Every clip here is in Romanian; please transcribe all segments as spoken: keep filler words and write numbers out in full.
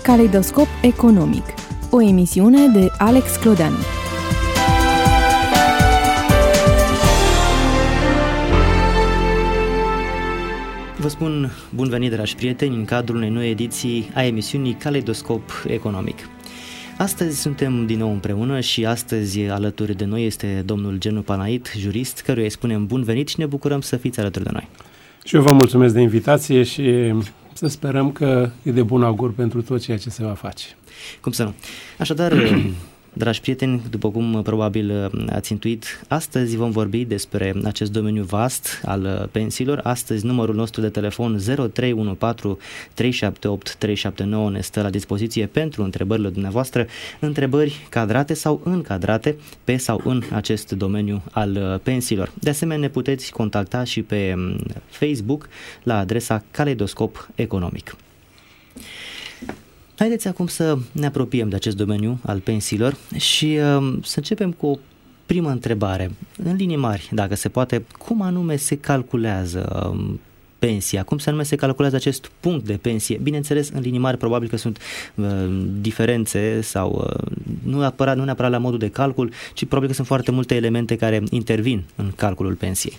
Caleidoscop economic, o emisiune de Alex Clodeanu. Vă spun bun venit, dragi prieteni, în cadrul unei noi ediții a emisiunii Caleidoscop economic. Astăzi suntem din nou împreună și astăzi alături de noi este domnul Genu Panait, jurist, căruia îi spunem bun venit și ne bucurăm să fiți alături de noi. Și eu vă mulțumesc de invitație și să sperăm că e de bun augur pentru tot ceea ce se va face. Cum să nu? Așadar, dragi prieteni, după cum probabil ați intuit, astăzi vom vorbi despre acest domeniu vast al pensiilor. Astăzi numărul nostru de telefon zero trei unu patru trei șapte opt trei șapte nouă ne stă la dispoziție pentru întrebările dumneavoastră, întrebări cadrate sau încadrate pe sau în acest domeniu al pensiilor. De asemenea, ne puteți contacta și pe Facebook la adresa Caleidoscop economic. Haideți acum să ne apropiem de acest domeniu al pensiilor și uh, să începem cu o primă întrebare. În linii mari, dacă se poate, cum anume se calculează uh, pensia? Cum se anume se calculează acest punct de pensie? Bineînțeles, în linii mari probabil că sunt uh, diferențe sau uh, nu, neapărat, nu neapărat la modul de calcul, ci probabil că sunt foarte multe elemente care intervin în calculul pensiei.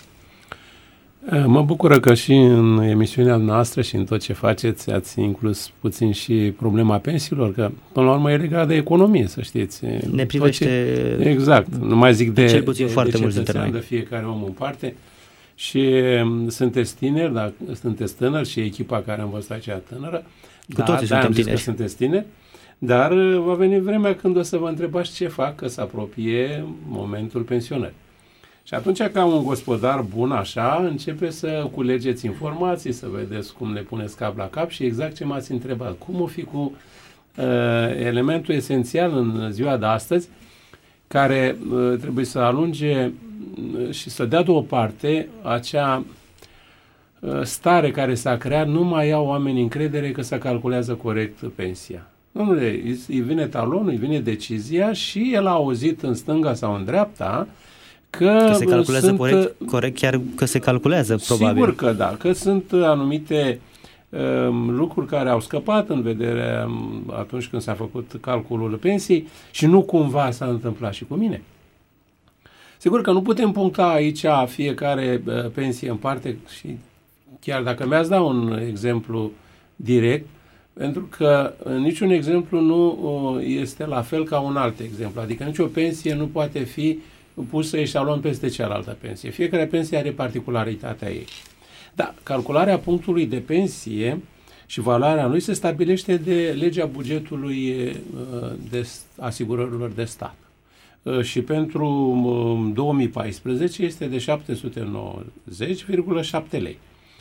Mă bucură că și în emisiunea noastră și în tot ce faceți ați inclus puțin și problema pensiilor, că până la urmă e legat de economie, să știți. Ne privește ce... Exact, nu mai zic de, cel puțin de, foarte de mulți dintre noi. De fiecare om în parte. Și sunteți tineri, dar sunteți tânări și echipa care învăță aceea tânără. Cu da, toții suntem tineri. Sunteți tineri. Dar va veni vremea când o să vă întrebați ce fac că se apropie momentul pensionării. Și atunci, ca un gospodar bun așa, începe să culegeți informații, să vedeți cum le puneți cap la cap și exact ce m-ați întrebat. Cum o fi cu uh, elementul esențial în ziua de astăzi, care uh, trebuie să alunge și să dea deoparte acea uh, stare care s-a creat, nu mai au oamenii încredere că se calculează corect pensia. Dom'le, îi vine talonul, îi vine decizia și el a auzit în stânga sau în dreapta Că, că se calculează sunt, corect, corect, chiar că se calculează, probabil. Sigur că da, că sunt anumite um, lucruri care au scăpat în vedere um, atunci când s-a făcut calculul pensiei și nu cumva s-a întâmplat și cu mine. Sigur că nu putem puncta aici fiecare uh, pensie în parte și chiar dacă mi-ați dat un exemplu direct, pentru că uh, niciun exemplu nu uh, este la fel ca un alt exemplu, adică nicio pensie nu poate fi pusă eșalon peste cealaltă pensie. Fiecare pensie are particularitatea ei. Da, calcularea punctului de pensie și valoarea lui se stabilește de legea bugetului de asigurărilor de stat. Și pentru două mii paisprezece este de șapte sute nouăzeci virgulă șapte lei.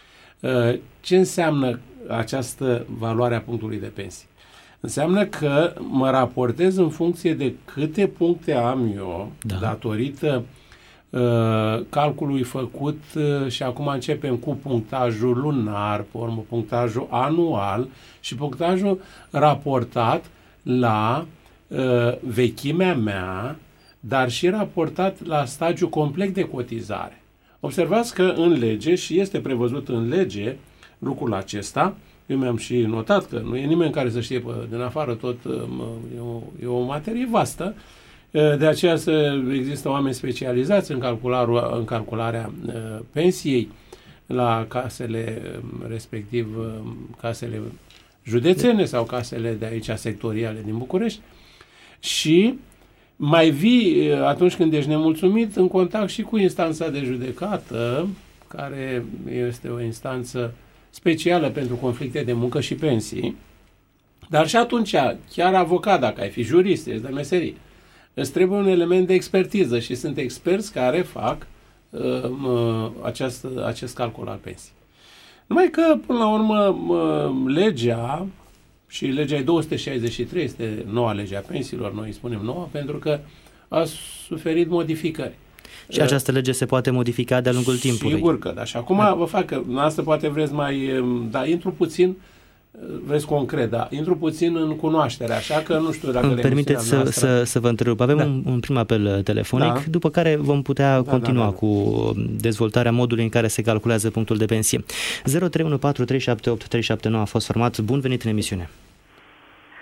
Ce înseamnă această valoare a punctului de pensie? Înseamnă că mă raportez în funcție de câte puncte am eu, da. datorită uh, calculului făcut uh, și acum începem cu punctajul lunar, pe urmă punctajul anual și punctajul raportat la uh, vechimea mea, dar și raportat la stagiul complet de cotizare. Observați că în lege, și este prevăzut în lege lucrul acesta, eu mi-am și notat că nu e nimeni care să știe pe, din afară tot, e o, e o materie vastă, de aceea să există oameni specializați în, în calcularea pensiei la casele, respectiv casele județene sau casele de aici sectoriale din București și mai vii atunci când ești nemulțumit în contact și cu instanța de judecată, care este o instanță specială pentru conflicte de muncă și pensii, dar și atunci, chiar avocat, dacă ai fi jurist, ești de meserie, îți trebuie un element de expertiză și sunt experți care fac uh, acest, acest calcul al pensiei. Numai că, până la urmă, uh, legea, și legea două sute șaizeci și trei este noua lege a pensiilor, noi îi spunem noua, pentru că a suferit modificări. Și această lege se poate modifica de-a lungul timpului. Sigur că da. Și acum da. vă fac că asta poate vreți mai... Da, intru puțin, vreți concret, da, intru puțin în cunoaștere, așa că nu știu dacă... Îmi permiteți să, să, să vă întrerup. Avem da. un, un prim apel telefonic, da. după care vom putea da, continua da, da, da. cu dezvoltarea modului în care se calculează punctul de pensie. zero trei unu patru trei șapte opt trei șapte nouă a fost format. Bun venit în emisiune.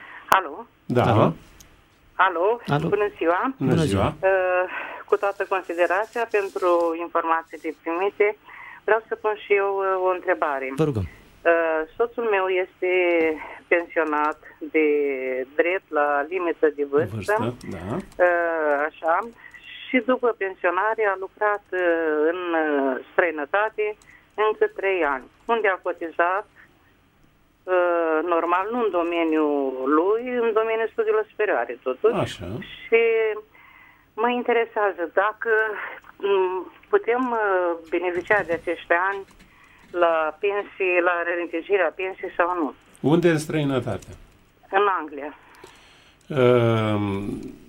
Da. Alo? Alo, Alo. bună ziua. Bună ziua. Uh, cu toată considerația pentru informațiile primite, vreau să pun și eu uh, o întrebare. Vă rugăm. Uh, soțul meu este pensionat de drept la limită de vârstă, Vârstă, da. uh, așa, și după pensionare a lucrat uh, în uh, străinătate încă trei ani, unde a cotizat uh, normal, nu în domeniul lui, în domeniul studiilor superioare, totuși. Așa. Și mă interesează dacă m, putem uh, beneficia de acești ani la pensii, la reîntregirea pensiei sau nu. Unde în străinătate? În Anglia. Uh,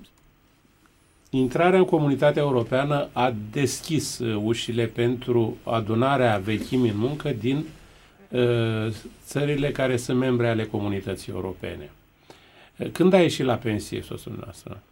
intrarea în Comunitatea Europeană a deschis uh, ușile pentru adunarea vechimii în muncă din uh, țările care sunt membre ale Comunității Europene. Uh, când a ieșit la pensie soțul noastră?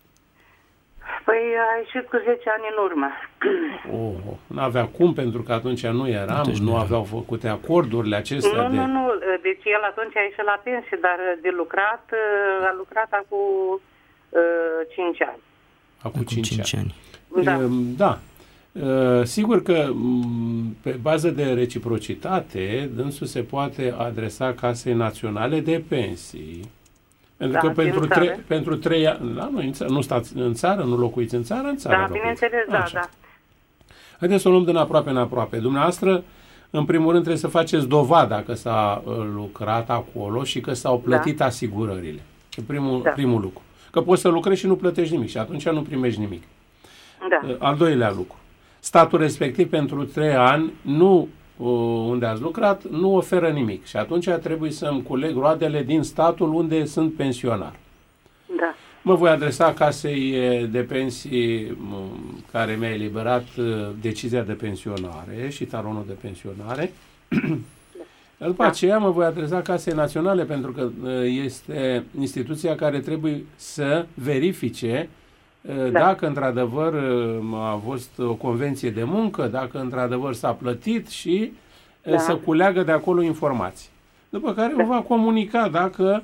Păi a ieșit cu zece ani în urmă. Oh, nu avea cum, pentru că atunci nu eram, Atunci nu nu aveau făcute acordurile acestea Nu, de... nu, nu. Deci el atunci a ieșit la pensie, dar de lucrat, a lucrat acum uh, cinci ani. Acum Acum cinci ani. Da. Da. Uh, Sigur că m, pe bază de reciprocitate, dânsul se poate adresa Casei Naționale de Pensii. Pentru Da, că pentru din trei, țară. pentru trei ani, da, nu, în țară, nu stați în țară, nu locuiți în țară, în țară Da, locuiți. bineînțeles, da, Așa. da. Haideți să o luăm din aproape în aproape. Dumneavoastră, în primul rând, trebuie să faceți dovada că s-a uh, lucrat acolo și că s-au plătit Da. asigurările. E primul, Da. primul lucru. Că poți să lucrezi și nu plătești nimic și atunci nu primești nimic. Da. Al doilea lucru. Statul respectiv pentru trei ani, nu uh, unde ați lucrat, nu oferă nimic. Și atunci trebuie să-mi culeg roadele din statul unde sunt pensionar. Da. Mă voi adresa casei de pensii m, care mi-a eliberat uh, decizia de pensionare și talonul de pensionare. După aceea mă voi adresa Casei Naționale pentru că uh, este instituția care trebuie să verifice uh, Da. dacă într-adevăr uh, a fost o convenție de muncă, dacă într-adevăr s-a plătit și uh, Da. să culeagă de acolo informații. După care Da. o va comunica dacă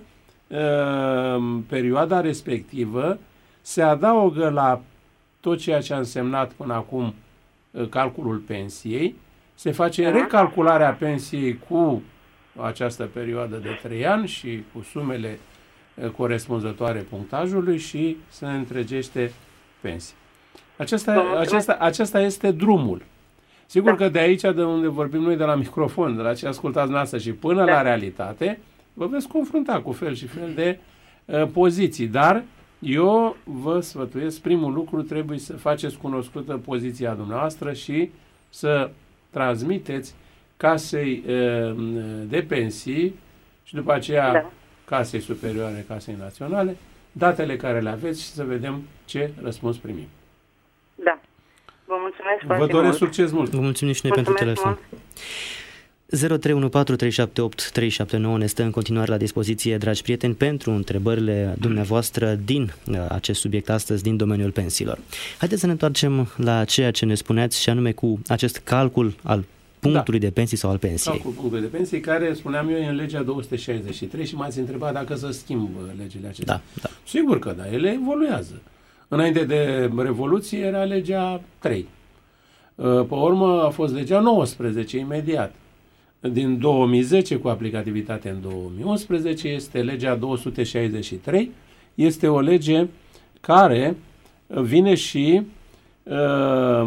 uh, perioada respectivă se adaugă la tot ceea ce a însemnat până acum uh, calculul pensiei, se face Da. recalcularea pensiei cu această perioadă de trei ani și cu sumele uh, corespunzătoare punctajului și se întregește pensia. Acesta, acesta, acesta este drumul. Sigur Da. că de aici, de unde vorbim noi, de la microfon, de la ce ascultați noastră și până Da. la realitate, vă veți confrunta cu fel și fel de uh, poziții. Dar eu vă sfătuiesc, primul lucru trebuie să faceți cunoscută poziția dumneavoastră și să transmiteți Casei uh, de Pensii și după aceea Da. Casei Superioare, Casei Naționale, datele care le aveți și să vedem ce răspuns primim. Da. Vă mulțumesc Vă foarte doresc mult. succes mult! Vă mulțumim și noi pentru Mulțumesc telefon. mult. zero trei unu patru trei șapte opt trei șapte nouă ne stă în continuare la dispoziție, dragi prieteni, pentru întrebările dumneavoastră din uh, acest subiect astăzi, din domeniul pensiilor. Haideți să ne întoarcem la ceea ce ne spuneați și anume cu acest calcul al punctului da. de pensii sau al pensiei. Calcul punctului de pensii, care, spuneam eu, e în legea două sute șaizeci și trei și m-ați întrebat dacă să schimb legile acestea. Da, da. Sigur că da, ele evoluează. Înainte de Revoluție era legea trei. Pe urmă a fost legea nouăsprezece imediat. Din două mii zece, cu aplicativitate în două mii unsprezece, este legea două sute șaizeci și trei. Este o lege care vine și uh,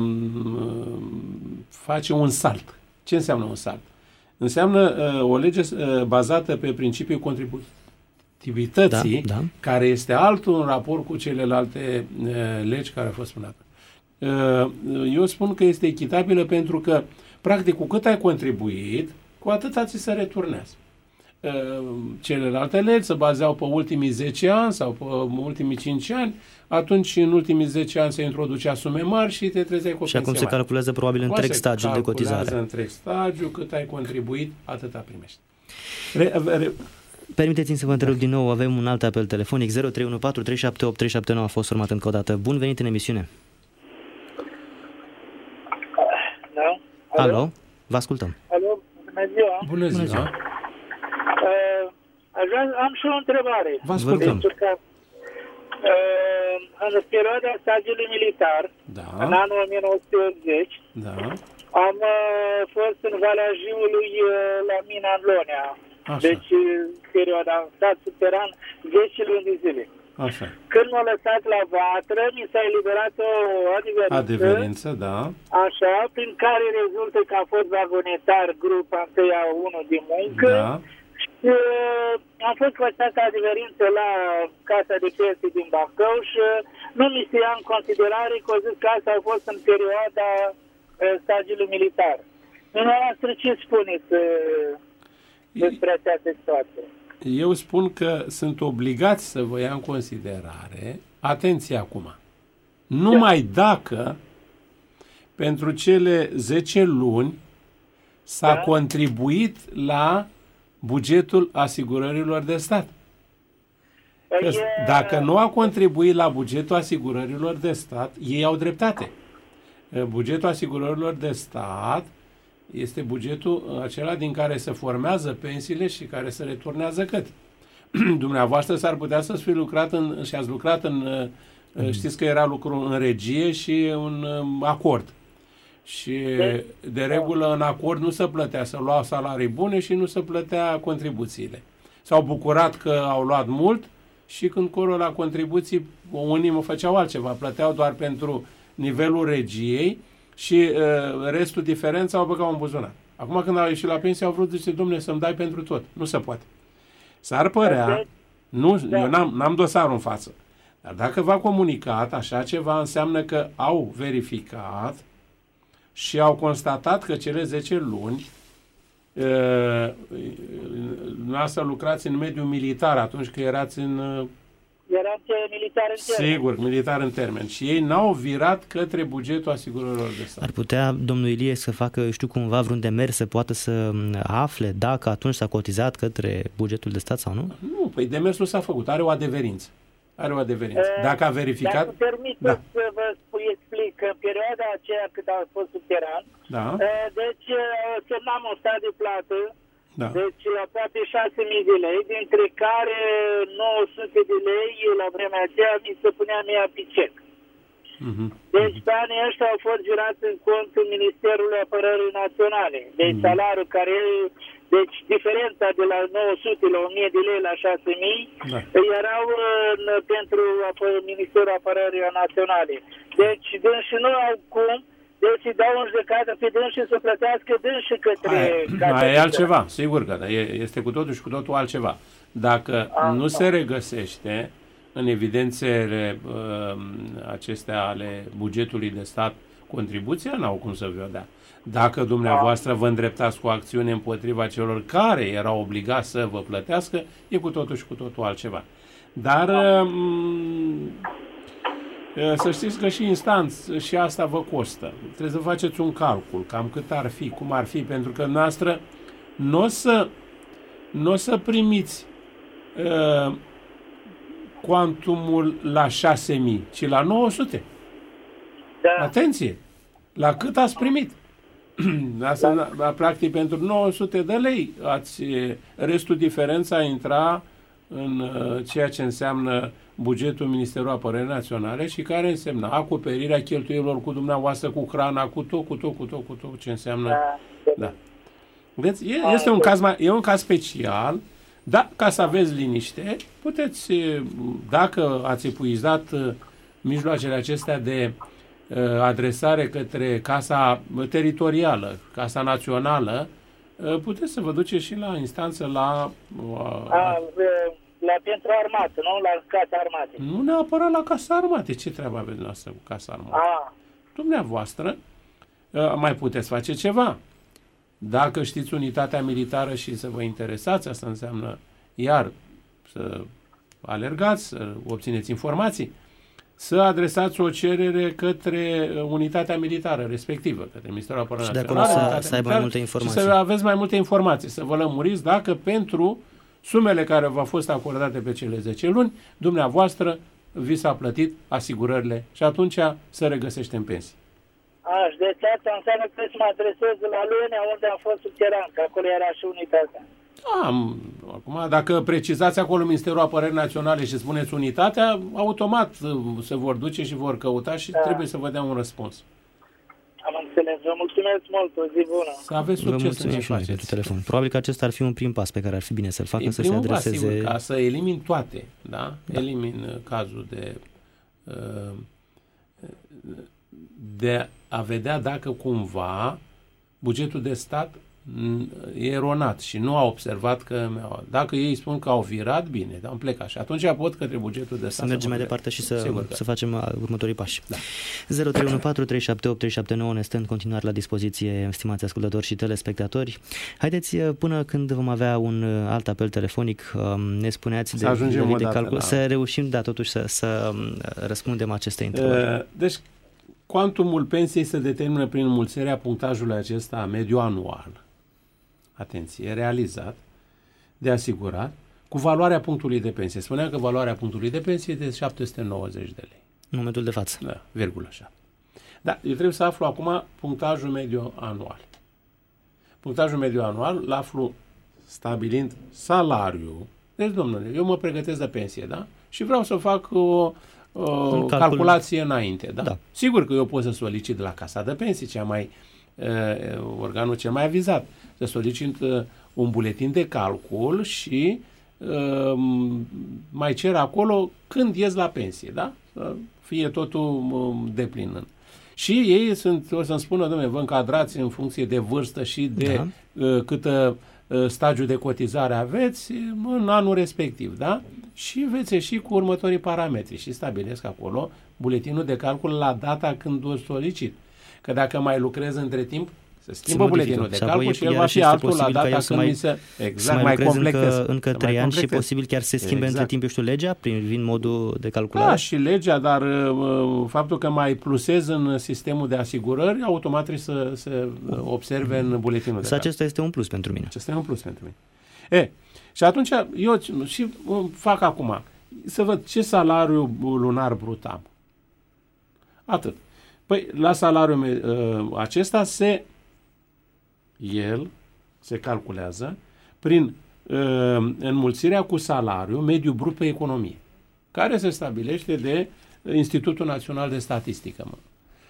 face un salt. Ce înseamnă un salt? Înseamnă uh, o lege uh, bazată pe principiul contributivității, Da, da. care este altul în raport cu celelalte uh, legi care au fost până acum. Uh, eu spun că este echitabilă pentru că, practic, cu cât ai contribuit, cu atâta ți se returnează. Uh, celelalte legi se bazeau pe ultimii zece ani sau pe ultimii cinci ani, atunci în ultimii zece ani se introducea sume mari și te trezeai cu o Și acum se pensie mare. calculează probabil Acum întreg se stagiul de cotizare. calculează întreg stagiu, cât ai contribuit, atâta primești. Re, re, Permiteți-mi să vă întrerup din nou, avem un alt apel telefonic, zero trei unu patru trei șapte opt trei șapte nouă a fost urmat încă o dată. Bun venit în emisiune. Da? Alo? Vă ascultăm. Alo, bună ziua. bună ziua! ziua. Uh, aș vrea, am și o întrebare. Vă ascultăm. Deci, că, uh, în perioada stagiului militar, Da. în anul o mie nouă sute optzeci, Da. am uh, fost în Valea Jiului uh, la mina în Lonea. Așa. Deci, perioada, am stat subteran zece luni de zile. Așa. Când m-a lăsat la vatră, mi s-a eliberat o adeverință, Adeverință, da. așa, prin care rezultă că a fost vagonetar grupa întâia unu de muncă. Da. Și uh, am fost cu această adeverință la Casa de Pensii din Bacău și uh, nu mi se ia în considerare că o zic că asta a fost în perioada uh, stagiului militar. Dumneavoastră ce spuneți uh, despre această situație? Eu spun că sunt obligați să vă ia în considerare, atenție acum, numai dacă pentru cele zece luni s-a Da. contribuit la bugetul asigurărilor de stat. Că Păi, dacă nu a contribuit la bugetul asigurărilor de stat, ei au dreptate. Bugetul asigurărilor de stat este bugetul acela din care se formează pensiile și care se returnează către. Dumneavoastră s-ar putea să fi lucrat în, și ați lucrat în, mm. știți că era lucru în regie și un acord. Și de regulă în acord nu se plătea, să luau salarii bune și nu se plătea contribuțiile. S-au bucurat că au luat mult și când colo la contribuții, unii mă făceau altceva, plăteau doar pentru nivelul regiei și uh, restul, diferența, au băgat în buzunar. Acum când au ieșit la pensie, au vrut, zice, dom'le, să-mi dai pentru tot. Nu se poate. S-ar părea, nu, da. eu n-am, n-am dosarul în față, dar dacă v-a comunicat așa ceva, înseamnă că au verificat și au constatat că cele zece luni uh, noastră lucrați în mediul militar atunci când erați în... Uh, Eram militar în termen. Sigur, militar în termen. Și ei n-au virat către bugetul asigurărilor de stat. Ar putea domnul Ilie să facă, știu cumva, vreun demers să poată să afle dacă atunci s-a cotizat către bugetul de stat sau nu? Nu, păi demersul s-a făcut. Are o adeverință. Are o adeverință. Dacă a verificat... Dacă permiteți da. să vă spui, explic că în perioada aceea cât a fost subteran, da. deci semnam un stat de plată, da. deci aproape șase mii de lei, dintre care nouă sute de lei la vremea aceea mi se punea mie pe cec. Uh-huh. Deci pe anii ăștia au fost jurați în contul Ministerului Apărării Naționale. Deci uh-huh. salariul care, deci diferența de la nouă sute la o mie de lei la șase mii da. erau în, pentru Ministerul Apărării Naționale. Deci dânsi nu au cum, deci îi dau în judecată pe dânsi să plătească dânsi către... Aia e altceva, sigur că da, este cu totul și cu totul altceva. Dacă A, nu se regăsește în evidențele uh, acestea ale bugetului de stat contribuția, n-au cum să vă dea. Dacă dumneavoastră vă îndreptați cu acțiune împotriva celor care erau obligați să vă plătească, e cu totul și cu totul altceva. Dar uh, să știți că și instanță, și asta vă costă. Trebuie să faceți un calcul, cam cât ar fi, cum ar fi, pentru că noastră nu o să, n-o să primiți uh, cuantumul la șase mii, ci la nouă sute. Da. Atenție! La cât ați primit? Asta, da. Practic, pentru nouă sute de lei, ați, restul diferența intra în uh, ceea ce înseamnă bugetul Ministerului Apărării Naționale și care însemna acoperirea cheltuielor cu dumneavoastră, cu hrana, cu tot, cu tot, cu tot, cu tot ce înseamnă. Da. Da. Deci, e, este un caz mai, e un caz special, dar ca să aveți liniște, puteți, dacă ați epuizat mijloacele acestea de uh, adresare către Casa Teritorială, Casa Națională, uh, puteți să vă duceți și la instanță la... Uh, A, la pentru armată, nu? La Casa Armate. Nu neapărat la Casa Armate. Ce treabă aveți noastră cu Casa Armate? A. Dumneavoastră uh, mai puteți face ceva. Dacă știți unitatea militară și să vă interesați, asta înseamnă iar să alergați, să obțineți informații, să adresați o cerere către unitatea militară respectivă, către Ministerul Apărării Naționale. Și de acolo să, să aibă mai multe informații. Și să aveți mai multe informații, să vă lămuriți dacă pentru sumele care v-au fost acordate pe cele zece luni, dumneavoastră vi s-a plătit asigurările și atunci se regăsește în pensii. Aș, deci asta înseamnă că să mă adresez la Lunea unde am fost subteran, că acolo era și unitatea. Am, acum, dacă precizați acolo Ministerul Apărării Naționale și spuneți unitatea, automat se vor duce și vor căuta și da. trebuie să vă dea un răspuns. Am înțeles. Vă mulțumesc mult. O zi bună. Să aveți succes. Vă mulțumim și noi pentru telefon. Probabil că acesta ar fi un prim pas pe care ar fi bine să-l facă, e să se adreseze... Pas, sigur, ca să elimin toate, da? da. Elimin cazul de de a vedea dacă cumva bugetul de stat e eronat și nu a observat că dacă ei spun că au virat, bine, dar am plecat și atunci pot către bugetul de stat. Să mergem mai departe și să, Sigur, să facem următorii pași. Da. zero trei unu patru trei șapte opt trei șapte nouă ne stă în continuare la dispoziție, stimați ascultători și telespectatori. Haideți, până când vom avea un alt apel telefonic, ne spuneați să de, de, de calcul, la... să reușim, da, totuși să, să răspundem aceste întrebări. Deci, cuantumul pensiei se determină prin înmulțirea punctajului acesta mediu anual. Atenție, realizat de asigurat cu valoarea punctului de pensie. Spuneam că valoarea punctului de pensie e de șapte sute nouăzeci de lei. În momentul de față. Da, virgulă șapte. Da, eu trebuie să aflu acum punctajul mediu anual. Punctajul mediu anual îl aflu stabilind salariul. Deci, domnule, eu mă pregătesc de pensie, da? Și vreau să fac o, o calcul... calculație înainte, da? da? Sigur că eu pot să solicit de la Casa de Pensii, cea mai, uh, organul cel mai avizat, să solicit uh, un buletin de calcul și uh, mai cer acolo când ies la pensie, da? Să fie totul uh, deplin. Și ei sunt, o să-mi spună, dom'le, vă încadrați în funcție de vârstă și de da. uh, câtă uh, stagiu de cotizare aveți în anul respectiv, da? Și veți ieși cu următorii parametri și stabilesc acolo buletinul de calcul la data când o solicit. Că dacă mai lucrez între timp, se schimbă se buletinul de calcul și el va fi altul la data când mai, mi se... Exact, mai, mai completez. Încă, încă trei ani și posibil chiar se schimbe exact. Între timp, eu știu, legea, privind modul de calculare? Da, și legea, dar uh, faptul că mai plusez în sistemul de asigurări, automat trebuie să se observe în buletinul de calcul. Acesta este un plus pentru mine. Acesta e un plus pentru mine. E, și atunci eu și fac acum, să văd ce salariu lunar brut am. Atât. Păi, la salariul uh, acesta se el se calculează prin uh, înmulțirea cu salariu mediu brut pe economie, care se stabilește de Institutul Național de Statistică. Mă.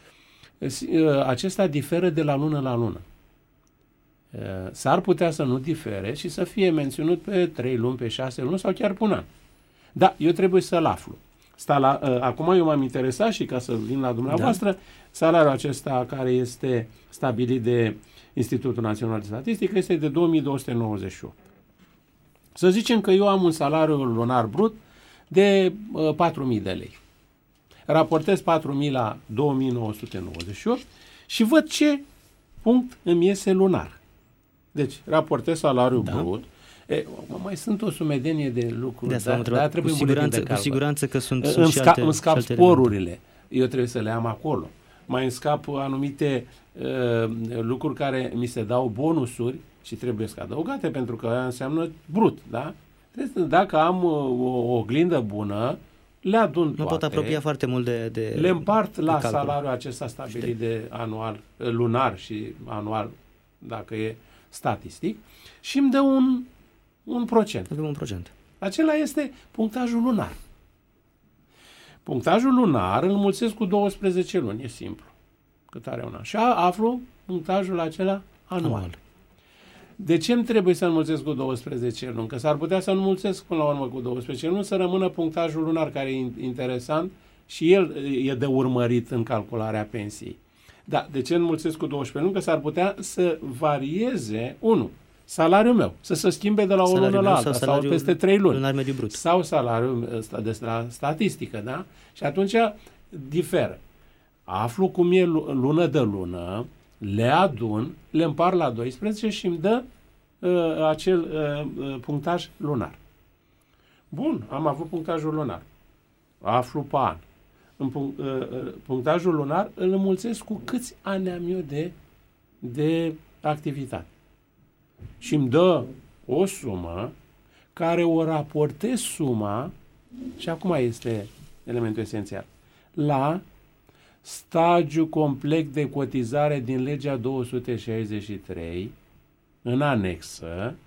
Uh, acesta diferă de la lună la lună. Uh, s-ar putea să nu difere și să fie menținut pe trei luni, pe șase luni sau chiar pe un an. Da, eu trebuie să-l aflu. Sta la, uh, acum eu m-am interesat și ca să vin la dumneavoastră, da. Salariul acesta care este stabilit de Institutul Național de Statistică este de două mii două sute nouăzeci și opt. Să zicem că eu am un salariu lunar brut de uh, patru mii de lei. Raportez patru mii la două mii nouă sute nouăzeci și opt și văd ce punct îmi iese lunar. Deci, raportez salariul da. brut. E, mai sunt o sumedenie de lucruri, de dar, dar trebuie cu siguranță, cu siguranță că sunt, sunt îmi și sca, alte, îmi scap și alte sporurile. elemente. Eu trebuie să le am acolo. Mai îmi scap anumite uh, lucruri care mi se dau bonusuri și trebuie să adăugate, pentru că aia înseamnă brut, da? Trebuie, dacă am o, o oglindă bună, le adun toate. Nu pot apropia foarte mult de, de le împart de la calcul. Salariul acesta stabilit de anual, lunar și anual, dacă e statistic, și îmi dă un, un procent. Avem un procent. Acela este punctajul lunar. Punctajul lunar îl înmulțesc cu douăsprezece luni, e simplu. Cât are un an. Și aflu punctajul acela anual. anual. De ce îmi trebuie să înmulțesc cu douăsprezece luni? Că s-ar putea să înmulțesc până la urmă cu douăsprezece luni, să rămână punctajul lunar, care e interesant și el e de urmărit în calcularea pensiei. Da, de ce înmulțesc cu douăsprezece luni? Că s-ar putea să varieze, unu, salariul meu, să se schimbe de la o lună la alta, sau, sau peste trei luni. Lunar mediu brut. Sau salariul ăsta de la statistică, da? Și atunci diferă. Aflu cum e lună de lună, le adun, le împar la doisprezece și îmi dă uh, acel uh, punctaj lunar. Bun, am avut punctajul lunar. Aflu pe an. În punct, uh, punctajul lunar îl înmulțesc cu câți ani am eu de, de activitate. Și îmi dă o sumă care o raportez suma, și acum este elementul esențial, la stagiu complet de cotizare din legea două sute șaizeci și trei, în anexă,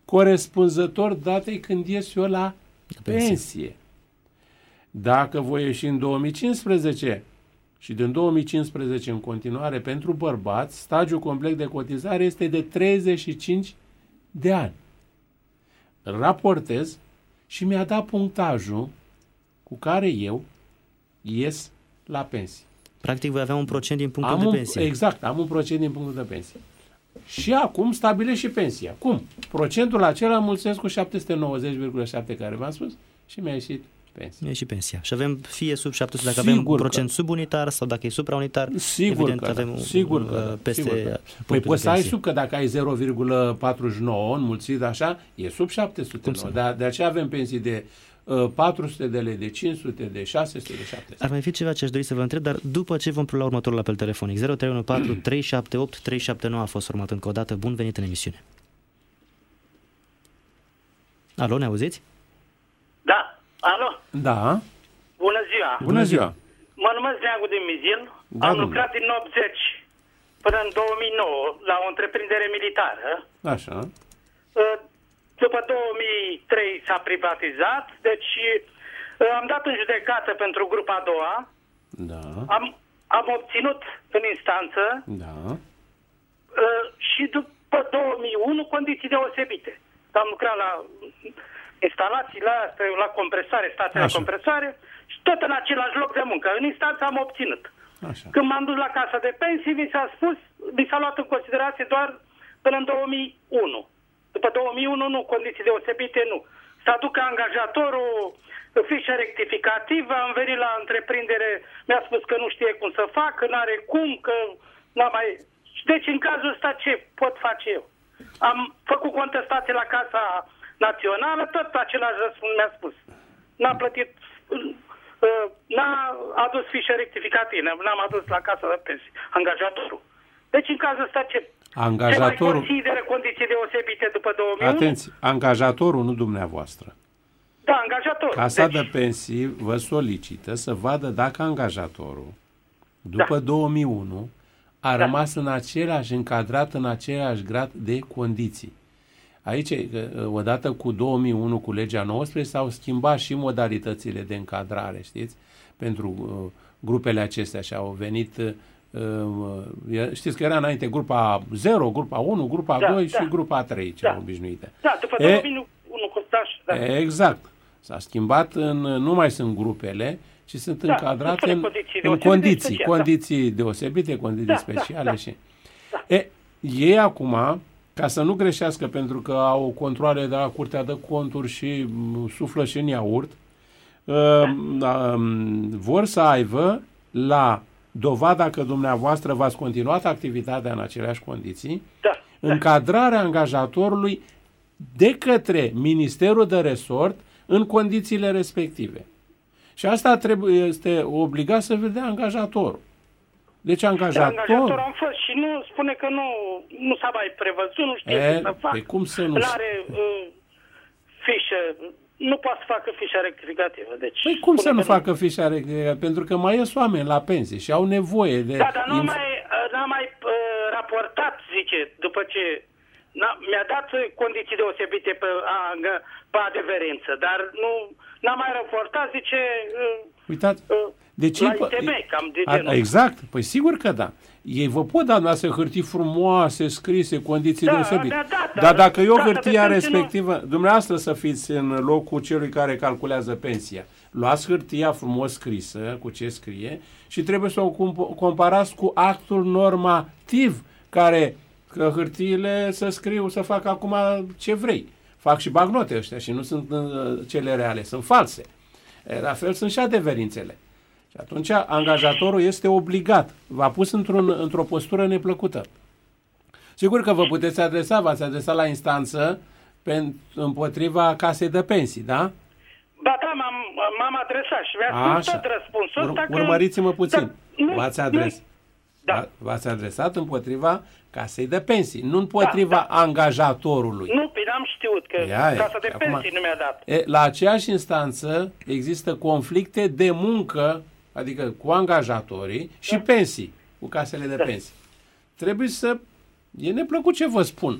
corespunzător datei când ies eu la pensie. pensie. Dacă voi ieși în două mii cincisprezece și din două mii cincisprezece în continuare pentru bărbați, stagiul complet de cotizare este de treizeci și cinci de ani. Îl raportez și mi-a dat punctajul cu care eu ies la pensie. Practic voi avea un procent din punctul am de un, pensie. Exact, am un procent din punctul de pensie. Și acum stabilesc și pensia. Cum? Procentul acela mulțesc cu șapte sute nouăzeci virgulă șapte care v-am spus și mi-a ieșit pensia. E și pensia. Și avem fie sub șapte sute, dacă sigur avem un procent că, subunitar sau dacă e supraunitar, sigur evident că, avem sigur un, că, peste sigur că. Păi punctul poți de să ai pensie. sub, că dacă ai zero virgulă patruzeci și nouă înmulțit așa, e sub șapte sute nouă. De, de aceea avem pensii de uh, patru sute de lei, de cinci sute, de șase sute, de șapte sute. Ar mai fi ceva ce aș dori să vă întreb, dar după ce vom prelua următorul apel telefonic. zero trei unu patru trei șapte opt trei șapte nouă a fost format încă o dată. Bun venit în emisiune. Alo, ne auziți? Da, alo. Da. Bună ziua. Bună ziua. Mă numesc Neagu din Mizil. Da, Am bine. lucrat din optzeci până în două mii nouă la o întreprindere militară. Așa. După două mii trei s-a privatizat, deci am dat în judecată pentru grupa a doua. Da. Am, am obținut în instanță Da. și după două mii unu condiții deosebite. Am lucrat la instalațiile astea, la compresare, statele de compresare și tot în același loc de muncă. În instanță am obținut. Așa. Când m-am dus la casa de pensii, mi s-a spus, mi s-a luat în considerație doar până în două mii unu. După două mii unu, nu, condiții deosebite, nu. Să aducă angajatorul fișă rectificativă, am venit la întreprindere, mi-a spus că nu știe cum să fac, că n-are cum, că n-a mai... Deci în cazul ăsta ce pot face eu? Am făcut contestație la Casa Națională, tot același răspuns mi-a spus. N-a plătit, n-a adus fișă rectificativă, n-am adus la Casa de Pensii, angajatorul. Deci în cazul ăsta ce? Angajatorul... Se mai consideră condiții deosebite după două mii unu? Atenție, angajatorul, nu dumneavoastră. Da, angajatorul. Casa deci... de pensii vă solicită să vadă dacă angajatorul, după da. două mii unu, a da. rămas în același, încadrat în același grad de condiții. Aici, odată cu două mii unu, cu legea nouăsprezece, s-au schimbat și modalitățile de încadrare, știți? Pentru uh, grupele acestea și au venit, uh, știți că era înainte grupa zero, grupa unu, grupa da, doi da. și grupa trei, cea da. obișnuită. Da, după e, două mii unu costași, da. Exact. S-a schimbat, în, nu mai sunt grupele, ci sunt da, încadrate în condiții în condiții, special, condiții da. deosebite, condiții da, speciale. Da, da. Și... Da. E, ei acum, ca să nu greșească, pentru că au controale de la Curtea de Conturi și suflă și în iaurt, da. uh, vor să aibă la dovada că dumneavoastră v-ați continuat activitatea în aceleași condiții, da. încadrarea angajatorului de către Ministerul de Resort în condițiile respective. Și asta trebuie, este obligat să vedea angajatorul. Deci angajator... Da, angajator am fost și nu spune că nu, nu s-a mai prevăzut, nu știe e, ce să facă. Păi cum să nu... N-are uh, fișă, nu poate să facă fișa rectificativă. Deci, păi cum să nu că facă fișa rectificativă? Pentru că mai ies oameni la pensie și au nevoie de... Da, dar nu inf- mai, n-a mai uh, raportat, zice, după ce... Mi-a dat condiții deosebite pe, a, pe adeverință, dar nu n-a mai raportat, zice... Uh, Uitați... Uh, Deci la I T B, cam de genul. Exact, păi sigur că da. Ei vă pot da dumneavoastră hârtii frumoase, scrise, condiții da, deosebite. Da, da, dar dacă eu da, hârtia respectivă, nu... dumneavoastră să fiți în locul celui care calculează pensia, luați hârtia frumos scrisă, cu ce scrie, și trebuie să o comparați cu actul normativ, care, că hârtiile să scriu, să fac acum ce vrei. Fac și bagnote ăștia și nu sunt uh, cele reale, sunt false. E, la fel sunt și adeverințele. Și atunci angajatorul este obligat, v-a pus într-un, într-o postură neplăcută. Sigur că vă puteți adresa, v-ați adresat la instanță pe, împotriva casei de pensii, da? Ba da, m-am, m-am adresat și mi-a spus tot răspunsul ăsta Ur- Urmăriți-mă puțin. Da, v-ați, adres, da. v-ați adresat împotriva casei de pensii, nu împotriva da, da. angajatorului. Nu, pe n-am știut că Ia casa e, de acum, pensii nu mi-a dat. E, la aceeași instanță există conflicte de muncă, adică cu angajatorii și da. pensii, cu casele de da. pensii. Trebuie să... E neplăcut ce vă spun,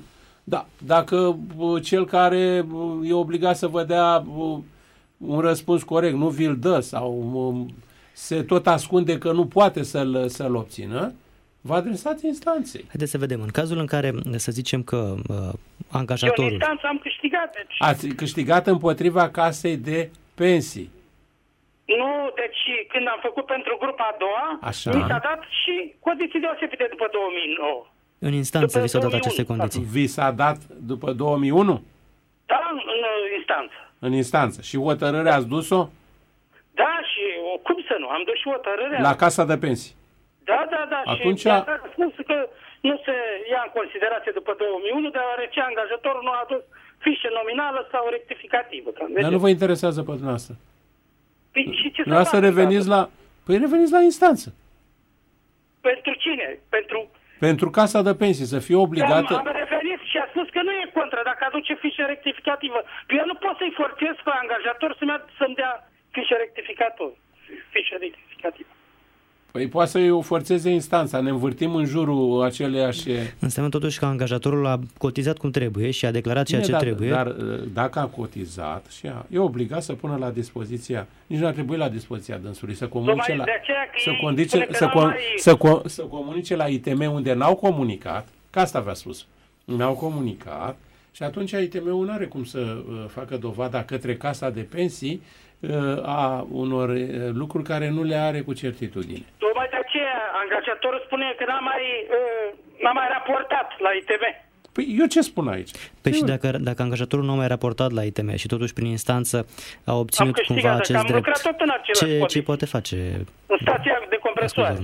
Da, dacă cel care e obligat să vă dea un răspuns corect, nu vi-l dă sau se tot ascunde că nu poate să-l, să-l obțină, vă adresați instanței. Haideți să vedem. În cazul în care, să zicem că uh, angajatorul... Eu în instanță am câștigat. Deci... Ați câștigat împotriva casei de pensii. Nu, deci când am făcut pentru grupa a doua, Așa. mi s-a dat și condiții deosebite după două mii nouă. În instanță După vi s-au dat două mii unu, aceste condiții. Vi s-a dat după două mii unu? Da, în, în instanță. În instanță. Și hotărârea ați dus-o? Da, și o, cum să nu? Am dus și hotărârea. La casa de pensii. Da, da, da. Atunci... Și a spus că nu se ia în considerație după două mii unu, deoarece angajatorul nu a adus fișă nominală sau rectificativă. Dar nu vă interesează pe dumneavoastră. Păi, și ce Vreau să reveniți la... Păi reveniți la instanță. Pentru cine? Pentru... Pentru casa de pensii, să fie obligată... Da, am revenit și a spus că nu e contra dacă aduce fișă rectificativă. Eu nu pot să-i forțez pe angajator să-mi, să-mi dea fișă rectificativă. Fișă rectificativă. Păi poate să-i o forțeze instanța, ne învârtim în jurul aceleiași... Înseamnă totuși că angajatorul a cotizat cum trebuie și a declarat ceea ce dar, trebuie. Dar dacă a cotizat și a, e obligat să pună la dispoziția, nici nu ar trebui la dispoziția dânsului, să comunice la, să, condice, să, com, mai... să, com, să comunice la I T M unde n-au comunicat, că asta v-a spus, n-au comunicat și atunci I T M-ul nu are cum să uh, facă dovada către casa de pensii a unor lucruri care nu le are cu certitudine. Tocmai de aceea angajatorul spune că n-a mai, n-a mai raportat la I T M. Păi eu ce spun aici? Păi și dacă, dacă angajatorul nu a mai raportat la I T M și totuși prin instanță a obținut câștigat, cumva acest am drept, tot în ce, ce poate face în stația de compresoare?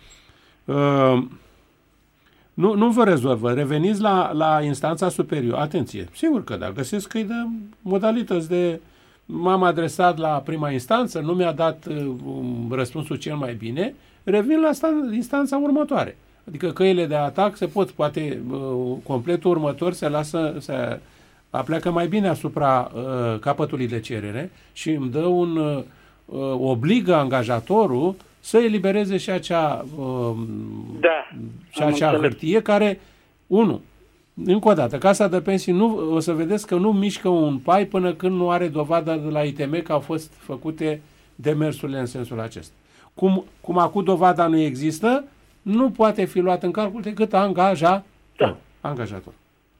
Uh, nu, nu vă rezolvă. Reveniți la, la instanța superioară. Atenție, sigur că da, găsesc că îi dă modalități de... M-am adresat la prima instanță, nu mi-a dat uh, răspunsul cel mai bine, revin la stan- instanța următoare. Adică căile de atac se pot, poate uh, completul următor se lasă, se apleacă mai bine asupra uh, capătului de cerere și îmi dă un, uh, obligă angajatorul să elibereze și acea, uh, da, și acea hârtie care, unu, încă o dată, casa de pensii nu, o să vedeți că nu mișcă un pai până când nu are dovada de la I T M că au fost făcute demersurile în sensul acesta. Cum, cum acum dovada nu există, nu poate fi luat în calcul decât angajator. Da. Angajator.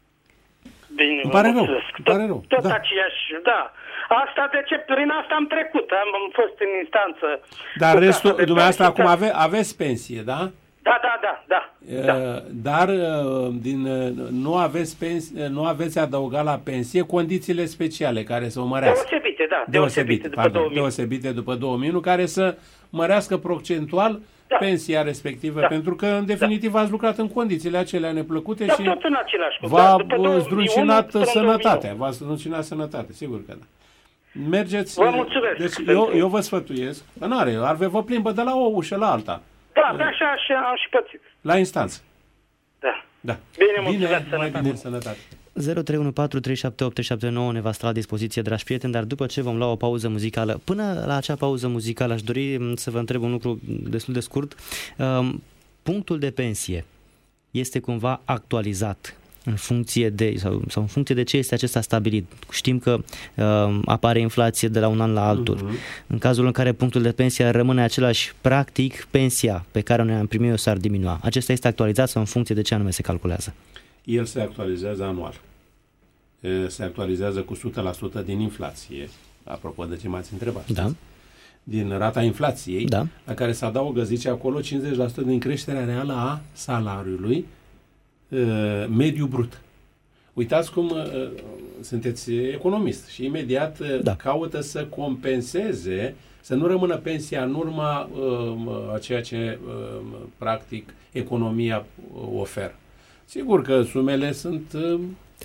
Bine, îmi pare rău. Îmi pare rău. Tot Da. aceeași, da. Asta de ce, prin asta am trecut, am, am fost în instanță. Dar cu restul, casa de dumneavoastră pensii, acum da. ave, aveți pensie, da? Da, da, da, da. da. Dar din, nu, aveți pensie, nu aveți adăugat la pensie condițiile speciale care să o mărească. Deosebite, da. Deosebite, Deosebite, după pardon, două mii. deosebite după două mii unu, care să mărească procentual Da. pensia respectivă, Da. pentru că în definitiv ați lucrat în condițiile acelea neplăcute Da, și tot în același cu. v-a După două mii unu zdruncinat până în sănătatea, două mii nouă. v-a zdruncinat sănătate, sigur că da. Mergeți, Vă mulțumesc deci pentru- eu, eu vă sfătuiesc, n-are, ar vă plimbă de la o ușă la alta, Da, da, așa, așa am și pățit. la instanță. Da. Da. Bine, mulțumesc, Bine, mai sănătate. bine, sănătate. zero trei unu patru trei șapte opt șapte nouă ne va sta la dispoziție, dragi prieteni, dar după ce vom lua o pauză muzicală, până la acea pauză muzicală aș dori să vă întreb un lucru destul de scurt. Punctul de pensie este cumva actualizat în funcție de, sau, sau în funcție de ce este acesta stabilit. Știm că uh, apare inflație de la un an la altul. Uh-huh. În cazul în care punctul de pensie rămâne același, practic, pensia pe care noi am primit-o s-ar diminua. Acesta este actualizat sau în funcție de ce anume se calculează? El se actualizează anual. Se actualizează cu o sută la sută din inflație, apropo de ce m-ați întrebat. Da. Din rata inflației, Da. la care se adaugă, zice acolo, cincizeci la sută din creșterea reală a salariului mediu brut. Uitați cum uh, sunteți economist și imediat uh, Da. caută să compenseze, să nu rămână pensia în urma uh, a ceea ce uh, practic economia uh, oferă. Sigur că sumele sunt uh,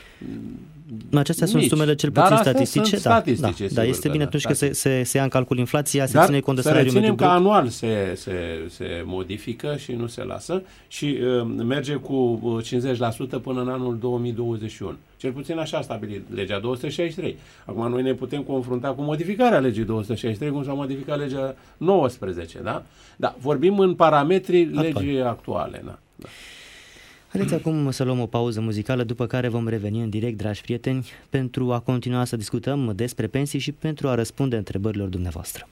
Acestea mici, sunt sumele cel dar puțin astea statistice. sunt da, statistice, da, sigur da, este că bine da, atunci că se, statistice. se, se ia în calcul inflația, se Dar ține cont de să salariul mediu reținem că brut. anual se, se, se modifică și nu se lasă și uh, merge cu cincizeci la sută până în anul două mii douăzeci și unu. Cel puțin așa a stabilit legea două sute șaizeci și trei. Acum noi ne putem confrunta cu modificarea legii două sute șaizeci și trei, cum s-a modificat legea nouăsprezece, da? Da, vorbim în parametrii Actual. legii actuale, da. da. Haideți acum să luăm o pauză muzicală, după care vom reveni în direct, dragi prieteni, pentru a continua să discutăm despre pensii și pentru a răspunde întrebărilor dumneavoastră.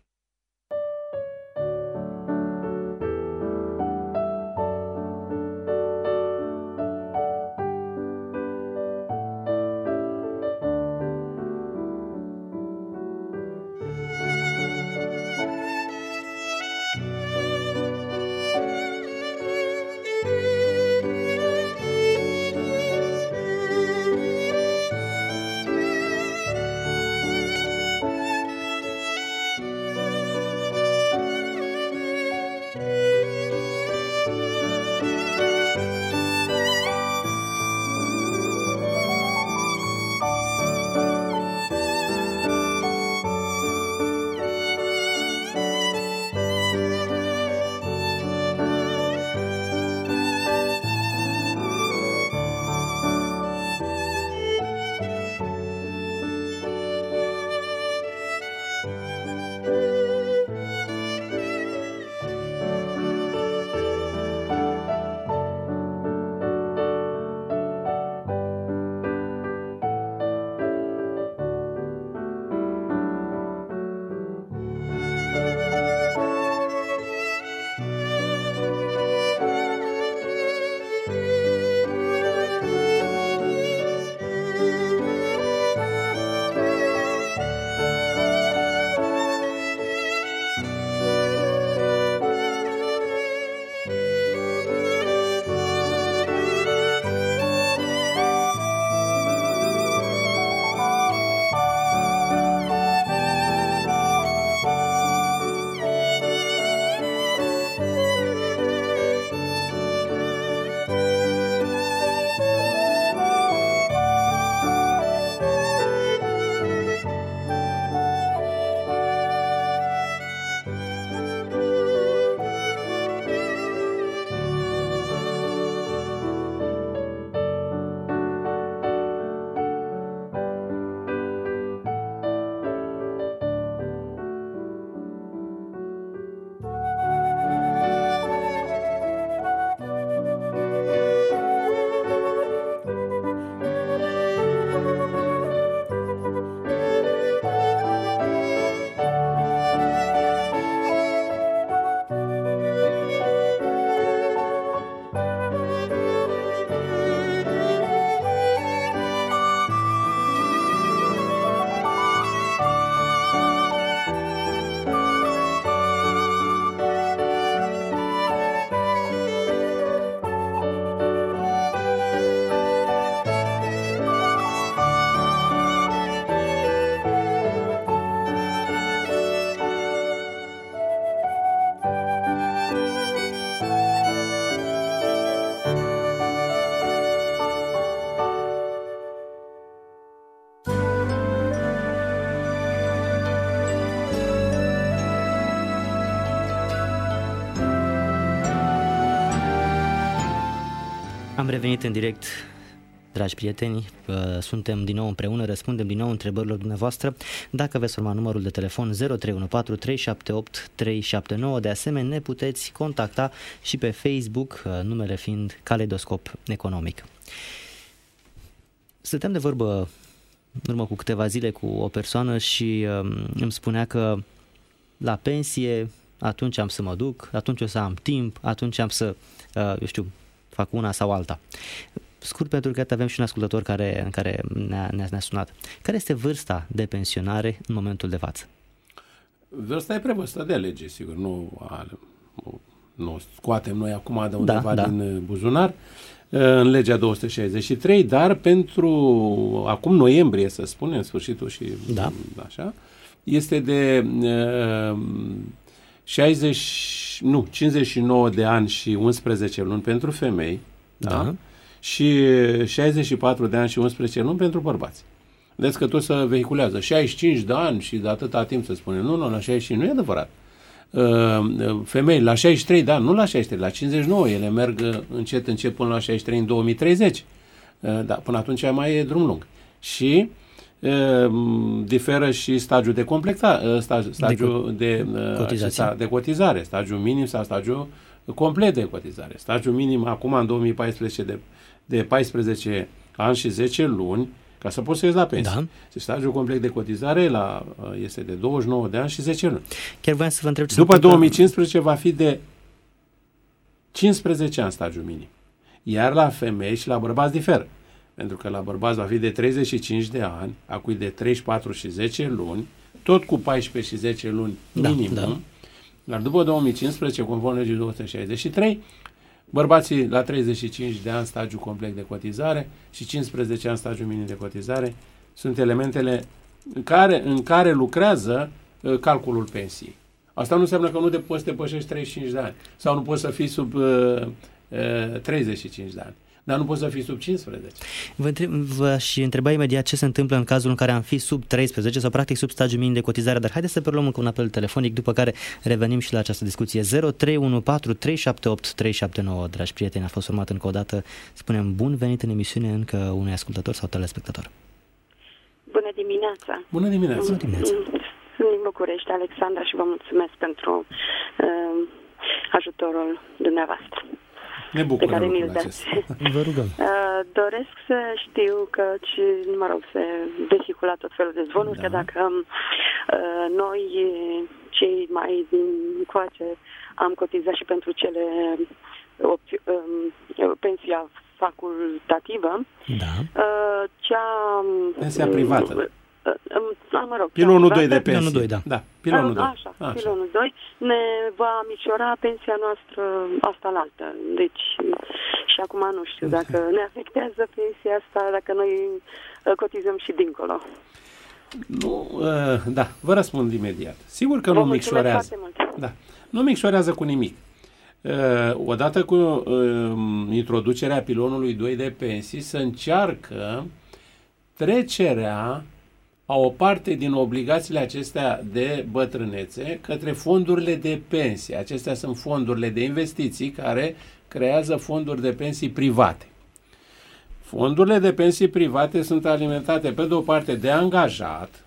Am revenit în direct, dragi prieteni, suntem din nou împreună, răspundem din nou întrebărilor dumneavoastră. Dacă veți urma numărul de telefon zero trei unu patru trei șapte opt trei șapte nouă, de asemenea ne puteți contacta și pe Facebook, numele fiind Caleidoscop Economic. Stăteam de vorbă în urmă cu câteva zile cu o persoană și îmi spunea că la pensie atunci am să mă duc, atunci o să am timp, atunci am să, eu știu, fac una sau alta. Scurt, pentru că avem și un ascultător care, care ne-a, ne-a sunat. Care este vârsta de pensionare în momentul de față? Vârsta e prevăzută de lege, sigur. Nu, nu, nu scoatem noi acum de undeva da, da. din buzunar, în legea două sute șaizeci și trei, dar pentru acum noiembrie, să spunem, în sfârșitul și da. așa, este de uh, șaizeci, nu, cincizeci și nouă de ani și unsprezece luni pentru femei, da. Da? Și șaizeci și patru de ani și unsprezece luni pentru bărbați. Vedeți că tot se vehiculează șaizeci și cinci de ani și de atâta timp se spune. Nu, nu, la șaizeci și cinci nu e adevărat. Femei la șaizeci și trei de ani, nu la șaizeci și trei, la cincizeci și nouă, ele merg încet, încet până la șaizeci și trei în două mii treizeci. Da, până atunci mai e drum lung. Și diferă și stagiul de complexare, stagiul de, de, cotizare. de cotizare, stagiul minim sau stagiul complet de cotizare. Stagiul minim acum în două mii paisprezece de, de paisprezece ani și zece luni, ca să poți să ieși la pensie. Da. Deci stagiul complet de cotizare la, este de douăzeci și nouă de ani și zece luni. Chiar voiam să vă întreb ce După două mii cincisprezece va fi de cincisprezece ani stagiul minim. Iar la femei și la bărbați diferă. Pentru că la bărbați va fi de treizeci și cinci de ani, acui de treizeci și patru și zece luni, tot cu paisprezece și zece luni minim. Da, da. Dar după două mii cincisprezece, conform legii două sute șaizeci și trei, bărbații la treizeci și cinci de ani stagiu complet de cotizare și cincisprezece ani stagiu minim de cotizare sunt elementele în care, în care lucrează uh, calculul pensiei. Asta nu înseamnă că nu de poți să depășești treizeci și cinci de ani sau nu poți să fii sub uh, uh, treizeci și cinci de ani. Dar nu poți să fii sub cincisprezece. Vă întreb, v-aș întreba imediat ce se întâmplă în cazul în care am fi sub treisprezece sau practic sub stagiul minim de cotizare, dar haideți să preluăm încă un apel telefonic, după care revenim și la această discuție. zero trei unu patru trei șapte opt trei șapte nouă, dragi prieteni, a fost urmat încă o dată. Spunem bun venit în emisiune încă unui ascultător sau telespectator. Bună dimineața! Bună dimineața! Bună dimineața! Sunt din București, Alexandra, și vă mulțumesc pentru uh, ajutorul dumneavoastră. Ne bucură pe care mi-l dați. Vă rugăm. Uh, doresc să știu că, mă rog, se vehicula tot felul de zvonuri, da. Că dacă uh, noi, cei mai din coace, am cotizat și pentru cele opți- um, pensia facultativă, da. uh, cea... Pensia privată. Uh, uh, mă rog, pilonul doi de pensie. Pilonul doi, da. da. Pilonul doi. Așa, așa, pilonul doi ne va micșora pensia noastră asta la altă. Deci, și acum nu știu dacă ne afectează pensia asta, dacă noi cotizăm și dincolo. Nu, uh, da, vă răspund imediat. Sigur că vă nu micșorează. Da, nu micșorează cu nimic. Uh, odată cu uh, introducerea pilonului doi de pensii, se încearcă trecerea a o parte din obligațiile acestea de bătrânețe către fondurile de pensie. Acestea sunt fondurile de investiții care creează fonduri de pensii private. Fondurile de pensii private sunt alimentate pe de o parte de angajat,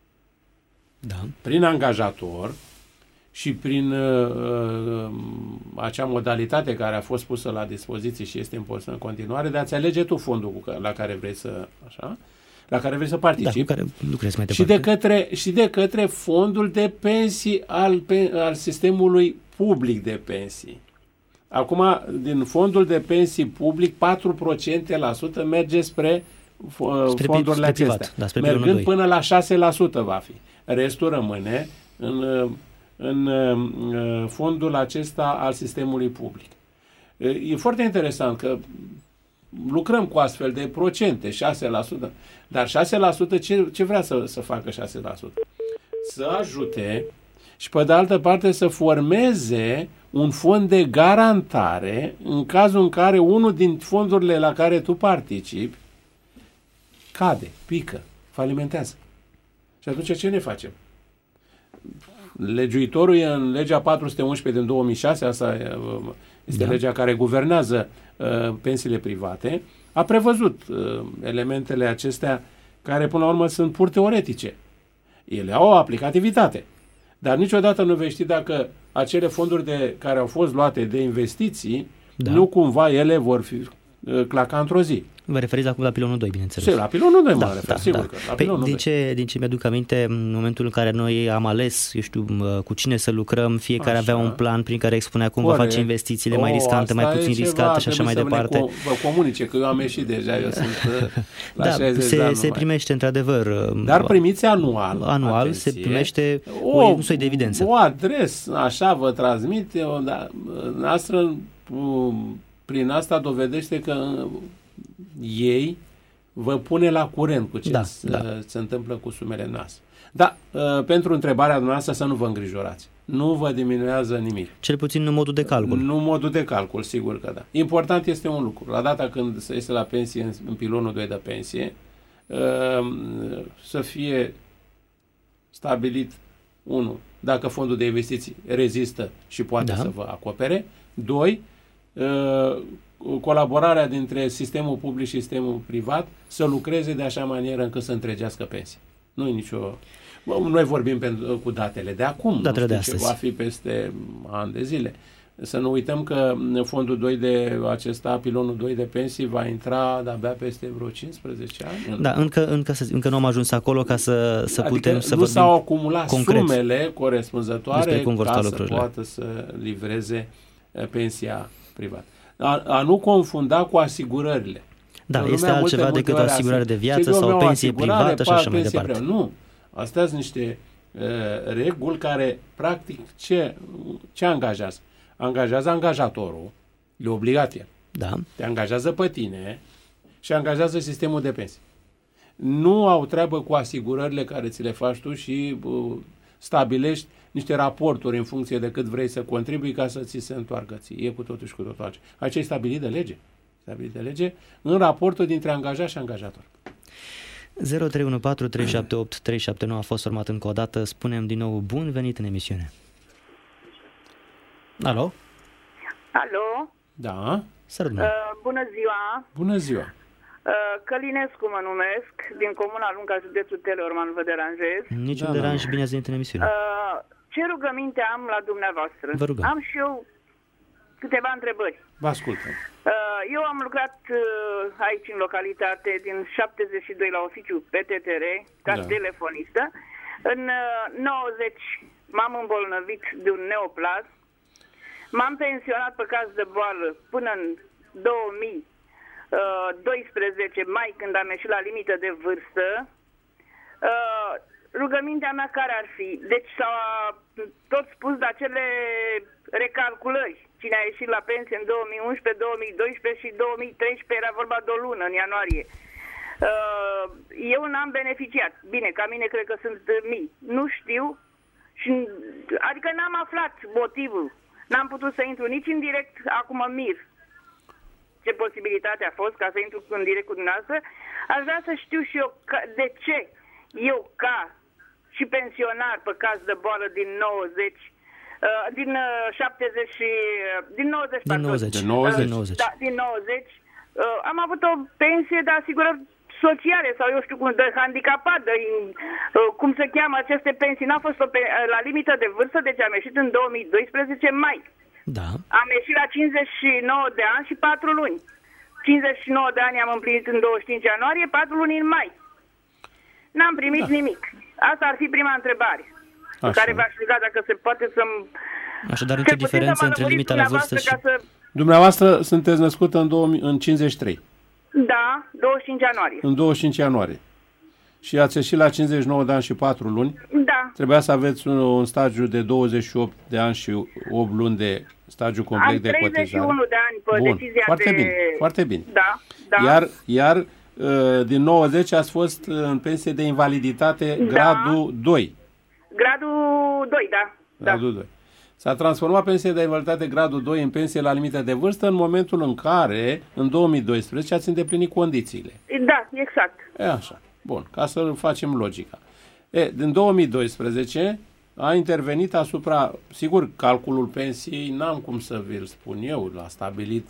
da. prin angajator și prin uh, acea modalitate care a fost pusă la dispoziție și este impusă în continuare de a-ți alege tu fondul la care vrei să... așa, la care vrei să participi, da, care lucrezi mai și, de către, și de către fondul de pensii al, al sistemului public de pensii. Acum, din fondul de pensii public, patru la sută merge spre, spre fondurile spre acestea. Privat, da, spre mergând până la șase la sută va fi. Restul rămâne în, în, în fondul acesta al sistemului public. E foarte interesant că lucrăm cu astfel de procente, șase la sută. Dar șase la sută ce, ce vrea să, să facă șase la sută? Să ajute și pe de altă parte să formeze un fond de garantare în cazul în care unul din fondurile la care tu participi cade, pică, falimentează. Și atunci ce ne facem? Legiuitorul e în legea patru sute unsprezece din două mii șase, asta este da. legea care guvernează uh, pensiile private, a prevăzut uh, elementele acestea care până la urmă sunt pur teoretice. Ele au o aplicativitate, dar niciodată nu vei ști dacă acele fonduri de, care au fost luate de investiții, da. nu cumva ele vor fi uh, claca într-o zi. Vă referiți acum la pilonul doi, bineînțeles. Și la pilonul doi da, mă refer, da, sigur da. că la păi, pilonul din ce, din ce mi-aduc aminte, în momentul în care noi am ales, eu știu, cu cine să lucrăm, fiecare așa. avea un plan prin care expunea cum Corect. va face investițiile o, mai riscante, mai puțin riscate și așa mai departe. Vă comunice că eu am ieșit deja, eu sunt la da, șaizeci se, de ani se primește într-adăvăr. Dar primiți anual. Anual atenție, se primește o, un soi de evidență. O adresă, așa vă transmit, eu, dar noastră prin asta dovedește că ei vă pune la curent cu ce da, se, da. se întâmplă cu sumele noastre. Da, uh, pentru întrebarea noastră să nu vă îngrijorați. Nu vă diminuează nimic. Cel puțin în modul de calcul. Nu modul de calcul, sigur că da. Important este un lucru. La data când se este la pensie, în, în pilonul doi de pensie, uh, să fie stabilit, unu, dacă fondul de investiții rezistă și poate da. să vă acopere. Doi, uh, colaborarea dintre sistemul public și sistemul privat să lucreze de așa manieră încât să întregească pensia. Nu e nicio... Noi vorbim pentru, cu datele de acum. Datele de astăzi. Ce va fi peste ani de zile. Să nu uităm că fondul doi de acesta, pilonul doi de pensii, va intra de-abia peste vreo cincisprezece ani. Da, încă, încă, încă nu am ajuns acolo ca să, să adică putem să nu vorbim s-au acumulat concret sumele corespunzătoare ca să lucrurile. poată să livreze pensia privată. A, a nu confunda cu asigurările. Da, lumea este altceva multe, decât o asigurare de viață sau o pensie privată și așa mai departe. Privată. Nu, astea sunt niște uh, reguli care, practic, ce, ce angajează? Angajează angajatorul, e obligat el. Da. Te angajează pe tine și angajează sistemul de pensii. Nu au treabă cu asigurările care ți le faci tu și uh, stabilești niște raporturi în funcție de cât vrei să contribui ca să ți se întoarcă ție. E cu totul și cu totul altceva. Aici e stabilit de lege. Stabilit de lege în raportul dintre angajat și angajator. zero trei unu patru trei șapte opt trei șapte nouă a fost format încă o dată. Spunem din nou bun venit în emisiune. Alo? Alo? Da? Uh, bună ziua! Bună ziua! Uh, Călinescu mă numesc, din Comuna Lunca, județul Teleorman, vă deranjez. Niciun da, deranj, bine ați venit în emisiune. Uh, ce rugăminte am la dumneavoastră? Vă rugăm. Am și eu câteva întrebări. Vă ascultăm. Uh, eu am lucrat uh, aici în localitate din șaptezeci și doi la oficiu P T T R ca da. telefonistă. În uh, nouăzeci m-am îmbolnăvit de un neoplasm. M-am pensionat pe caz de boală până în două mii doisprezece, mai, când am ieșit la limită de vârstă. Uh, rugămintea mea care ar fi? Deci s-a tot spus de acele recalculări. Cine a ieșit la pensie în două mii unsprezece, două mii doisprezece și două mii treisprezece era vorba de o lună, în ianuarie. Uh, eu n-am beneficiat. Bine, ca mine cred că sunt mii. Nu știu, și, adică n-am aflat motivul. N-am putut să intru nici în direct, acum mă mir ce posibilitate a fost ca să intru în direct cu dumneavoastră. Aș vrea să știu și eu că, de ce eu, ca și pensionar pe caz de boală din nouăzeci, uh, din uh, șaptezeci, uh, din nouăzeci, din nouăzeci, din nouăzeci. Uh, da, din nouăzeci, uh, am avut o pensie de asigurări sociale sau eu știu cum, de handicapat, de, uh, cum se cheamă aceste pensii. N-a fost o pe, uh, la limită de vârstă, deci am ieșit în două mii doisprezece mai. Da. Am ieșit la cincizeci și nouă de ani și patru luni. cincizeci și nouă de ani am împlinit în douăzeci și cinci ianuarie, patru luni în mai. N-am primit da. nimic. Asta ar fi prima întrebare. Așa. În care v-aș ruga dacă se poate să-mi... Așadar, ce diferență între limita la vârstă și... Să... Dumneavoastră sunteți născută în, două mii, în cincizeci și trei. Da, douăzeci și cinci ianuarie. În douăzeci și cinci ianuarie. Și ați ieșit la cincizeci și nouă de ani și patru luni. Da. Trebuia să aveți un, un stagiu de douăzeci și opt de ani și opt luni de stagiu complet Am de cotizare. treizeci și unu de ani pe Bun. decizia Foarte de... bine, foarte bine. Da, da. Iar, iar din nouăzeci ați fost în pensie de invaliditate da. gradul doi. Gradul doi, da. Gradul da. doi. S-a transformat pensia de invaliditate gradul doi în pensie la limită de vârstă în momentul în care, în două mii doisprezece, ați îndeplinit condițiile. Da, exact. E așa. Bun, ca să facem logica. E, din două mii doisprezece a intervenit asupra, sigur, calculul pensiei, n-am cum să vi-l spun eu, l-a stabilit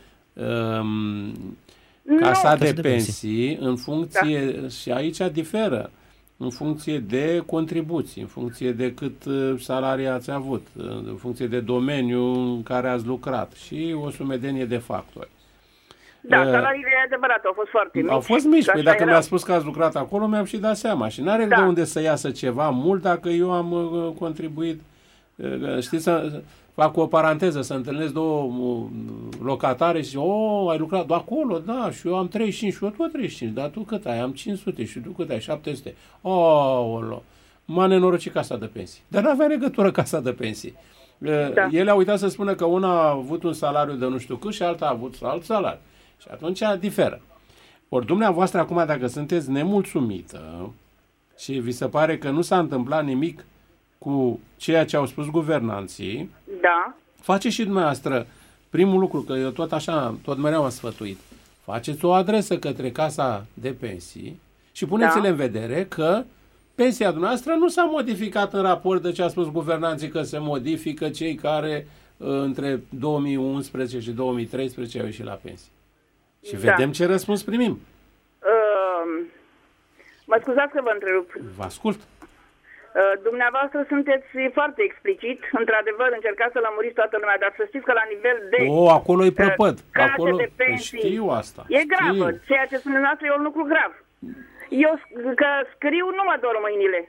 um, Casa no. de Pensii în funcție, da. și aici diferă, în funcție de contribuții, în funcție de cât salarii ați avut, în funcție de domeniu în care ați lucrat și o sumedenie de factori. Da, salariile, adevărat, au fost foarte mici. Au fost mici, păi dacă mi-a spus că ați lucrat acolo, mi-am și dat seama. Și n-are da. de unde să iasă ceva mult dacă eu am uh, contribuit. Uh, știți, să fac o paranteză, să întâlnesc două uh, locatare și oh, ai lucrat acolo? Da, și eu am treizeci și cinci și eu tot treizeci și cinci, dar tu cât ai? Am cinci sute și tu cât ai? șapte sute. Oh, m-a nenorocit casa de pensii. Dar n-avea legătură casa de pensii. Uh, da. El a uitat să spună că una a avut un salariu de nu știu cât și alta a avut alt salariu. Și atunci diferă. Ori dumneavoastră acum, dacă sunteți nemulțumită și vi se pare că nu s-a întâmplat nimic cu ceea ce au spus guvernanții, da. faceți și dumneavoastră primul lucru, că eu tot așa, tot mereu am sfătuit, faceți o adresă către Casa de Pensii și puneți-le da. în vedere că pensia dumneavoastră nu s-a modificat în raport de ce a spus guvernanții că se modifică cei care între două mii unsprezece și două mii treisprezece au ieșit la pensie. Și da. vedem ce răspuns primim. Uh, mă scuzați că vă întrerup. Vă ascult. Dumneavoastră sunteți foarte explicit, într-adevăr încercați să lămuriți toată lumea, dar să știți că la nivel de o, acolo e prăpăd. Acolo de pensii, știu asta. E gravă, știu. Ceea ce spuneți noastră e un lucru grav. Eu că scriu nu mă dor mâinile.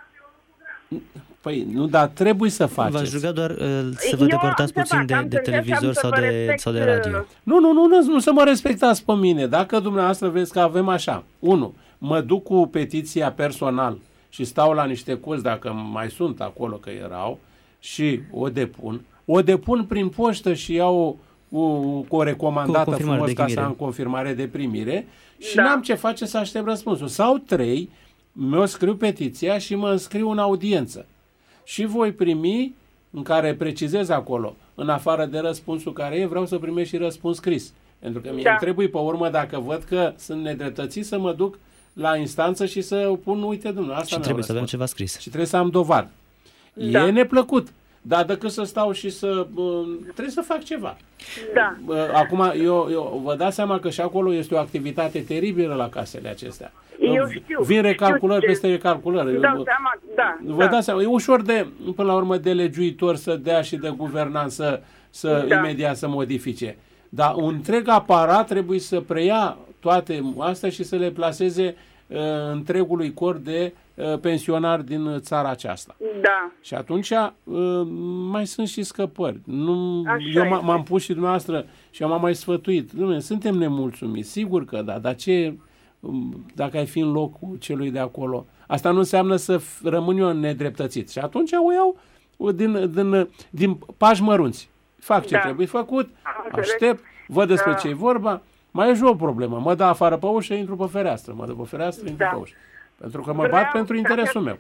Păi, nu, dar trebuie să faceți. V-aș ruga doar uh, să vă depărtați puțin de, de televizor sau de, respect, sau de radio. Nu, nu, nu, nu, nu să mă respectați pe mine. Dacă dumneavoastră vezi că avem așa, unu, mă duc cu petiția personal și stau la niște cozi, dacă mai sunt acolo, că erau, și o depun. O depun prin poștă și iau o, o, o recomandată cu frumos ca să am confirmare de primire și da. N-am ce face să aștept răspunsul. Sau trei, mi-o scriu petiția și mă înscriu în audiență. Și voi primi, în care precizez acolo, în afară de răspunsul care e, vreau să primesc și răspuns scris. Pentru că mie da. Îmi trebuie pe urmă, dacă văd că sunt nedreptățit, să mă duc la instanță și să pun, uite, dumneavoastră. Și trebuie să avem ceva scris. Și trebuie să am dovadă. Da. E neplăcut. Dar decât să stau și să... Trebuie să fac ceva. Da. Acum, eu, eu vă dați seama că și acolo este o activitate teribilă la casele acestea. Eu știu. Vin recalculări știu peste recalculări. Îmi dau seama, da. Vă da. dați seama, e ușor de, până la urmă, de legiuitor să dea și de guvernant să, să da. Imediat să modifice. Dar un întreg aparat trebuie să preia toate astea și să le plaseze uh, întregului corp de uh, pensionari din țara aceasta. Da. Și atunci uh, mai sunt și scăpări. Nu, eu m- m-am pus și dumneavoastră și m-am mai sfătuit. Dumne, suntem nemulțumiți, sigur că da, dar ce, dacă ai fi în locul celui de acolo? Asta nu înseamnă să rămân eu nedreptățit. Și atunci o iau din, din, din pași mărunți. Fac ce da. Trebuie făcut, aștept, văd despre da. Ce e vorba, mai e și o problemă. Mă dă afară pe ușă, intru pe fereastră. Mă dă pe fereastră, intru da. Pe ușă. Pentru că mă Vreau bat pentru interesul meu.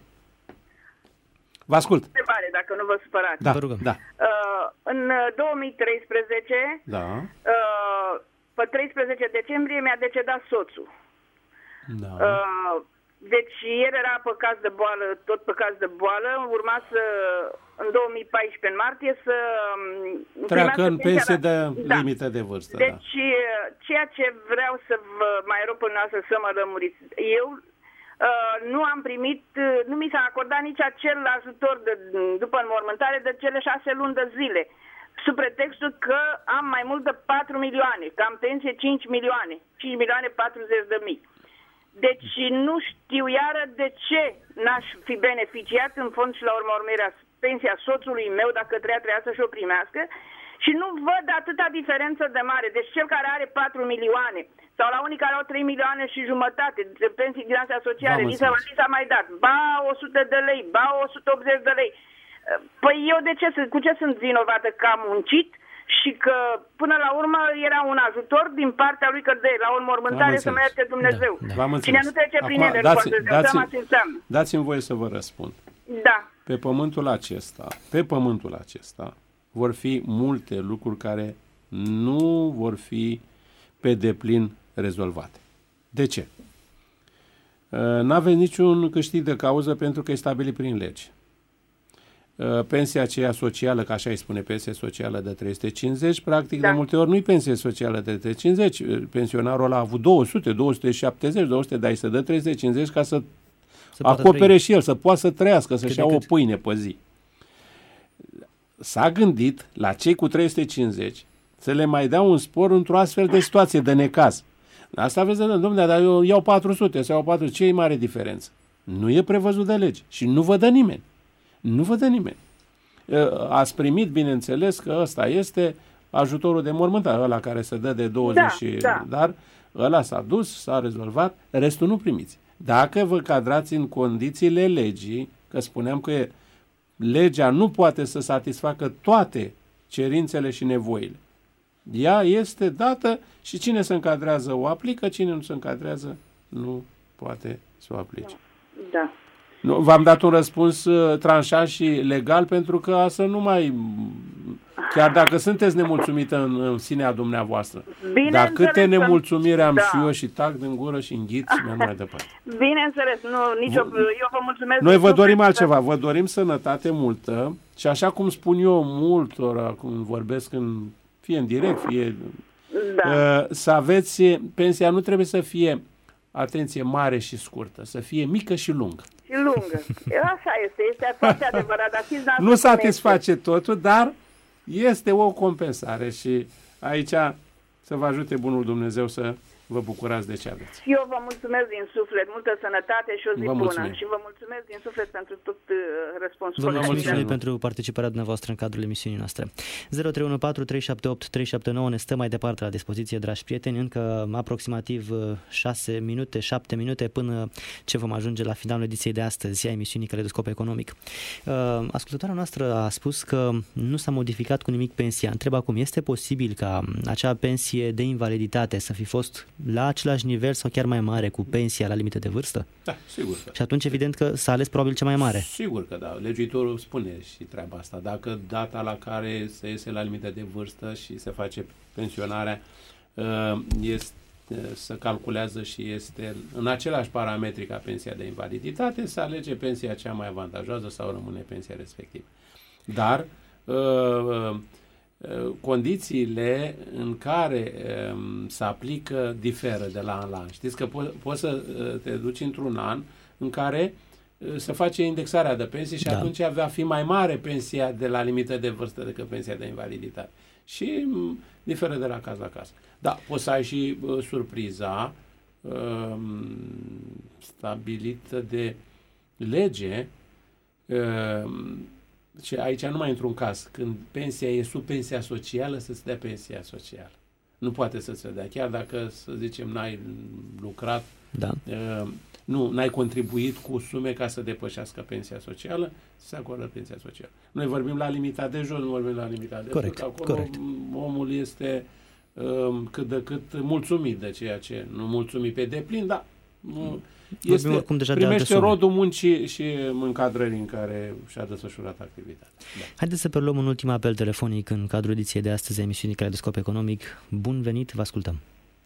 Vă ascult. Întrebare, dacă nu vă supărați. Da, vă rugăm. Da. Uh, în două mii treisprezece, da. uh, pe treisprezece decembrie, mi-a decedat soțul. Da. Uh, deci el era pe caz de boală, tot pe caz de boală, urma să, în două mii paisprezece, în martie, să treacă în pensie de da. Limită de vârstă. Deci, da. Ceea ce vreau să vă mai rog până noastră să mă lămuriți, eu uh, nu am primit, uh, nu mi s-a acordat nici acel ajutor de, după înmormântare de cele șase luni de zile, sub pretextul că am mai mult de patru milioane, că am pensie cinci milioane, cinci milioane patruzeci de mii. Deci nu știu iară de ce n-aș fi beneficiat în fond și la urma urmărea pensia soțului meu, dacă treia treia să-și o primească, și nu văd atâta diferență de mare. Deci cel care are patru milioane sau la unii care au trei milioane și jumătate de pensii din astea sociale, li s-a, li s-a mai dat, ba o sută de lei, ba o sută optzeci de lei. Păi eu de ce, cu ce sunt vinovată? Că am muncit și că până la urmă era un ajutor din partea lui că de la o înmormântare să merge Dumnezeu. Da, da. Cine nu trece prin ele, dați, dați, dați, dați-mi voie să vă răspund. Da. Pe pământul acesta, pe pământul acesta vor fi multe lucruri care nu vor fi pe deplin rezolvate. De ce? N-aveți niciun câștig de cauză pentru că e stabilit prin lege. Pensia aceea socială, ca așa îi spune, pensie socială de trei sute cincizeci, practic da. De multe ori nu-i pensie socială de trei sute cincizeci, pensionarul ăla a avut două sute, două sute șaptezeci, două sute, dar îi se dă trei sute cincizeci ca să acopere și el, să poată să trăiască, să-și ia o pâine pe zi. S-a gândit la cei cu trei sute cincizeci să le mai dea un spor într-o astfel de situație de necaz. Asta aveți de domnule, dar eu iau patru sute sau patru sute, ce e mare diferență? Nu e prevăzut de lege și nu vă dă nimeni. Nu vă dă nimeni. Ați primit, bineînțeles, că ăsta este ajutorul de mormântare, ăla care se dă de douăzeci, da, da. Dar ăla s-a dus, s-a rezolvat, restul nu primiți. Dacă vă cadrați în condițiile legii, că spuneam că legea nu poate să satisfacă toate cerințele și nevoile. Ea este dată și cine se încadrează o aplică, cine nu se încadrează nu poate să o aplice. Da. Nu, v-am dat un răspuns uh, tranșant și legal pentru că să nu mai... Chiar dacă sunteți nemulțumită în, în sinea dumneavoastră. Dar câte nemulțumiri am da. Și eu și tac din gură și înghit și mi-am mai departe. Bineînțeles, nu, nici v- eu vă mulțumesc. Noi vă dorim altceva, vă dorim sănătate multă și așa cum spun eu multora, cum vorbesc în, fie în direct, fie... Da. Uh, să aveți, pensia nu trebuie să fie, atenție, mare și scurtă, să fie mică și lungă. și lungă. Așa este, este foarte adevărat. Dar nu satisface totul, dar este o compensare și aici să vă ajute bunul Dumnezeu să vă bucurați de ce aveți. Eu vă mulțumesc din suflet, multă sănătate și o zi vă bună. mulțumim. Și vă mulțumesc din suflet pentru tot uh, răspunsul. Vă mulțumim și noi pentru participarea dumneavoastră în cadrul emisiunii noastre. zero trei unu patru trei șapte opt trei șapte nouă ne stă mai departe la dispoziție, dragi prieteni, încă aproximativ șase minute, șapte minute până ce vom ajunge la finalul ediției de astăzi a emisiunii Caleidoscop Economic. Uh, ascultătoarea noastră a spus că nu s-a modificat cu nimic pensia. Întreb acum, este posibil ca acea pensie de invaliditate să fi fost la același nivel sau chiar mai mare cu pensia la limită de vârstă? Da, sigur că. Și atunci evident că s-a ales probabil cea mai mare. Sigur că da. Legiuitorul spune și treaba asta. Dacă data la care se iese la limită de vârstă și se face pensionarea este, să calculează și este în același parametri ca pensia de invaliditate, se alege pensia cea mai avantajoasă sau rămâne pensia respectivă. Dar condițiile în care um, se aplică diferă de la an la an. Știți că po- poți să te duci într-un an în care uh, se face indexarea de pensii și da. atunci va fi mai mare pensia de la limită de vârstă decât pensia de invaliditate. Și um, diferă de la caz la caz. Da, poți să ai și uh, surpriza um, stabilită de lege um, și aici nu mai intru în caz. Când pensia e sub pensia socială, să-ți dea pensia socială. Nu poate să se dea. Chiar dacă, să zicem, n-ai lucrat, da. uh, nu, n-ai contribuit cu sume ca să depășească pensia socială, se acordă pensia socială. Noi vorbim la limita de jos, nu vorbim la limita de corect, sus. Acolo corect. omul este uh, cât de cât mulțumit de ceea ce, nu mulțumit pe deplin, dar nu, este, oricum deja primește de rodul muncii și încadrării în care și-a desfășurat activitatea. Da. Haideți să preluăm un ultim apel telefonic în cadrul ediției de astăzi a emisiunii Caleidoscop Economic. Bun venit, vă ascultăm.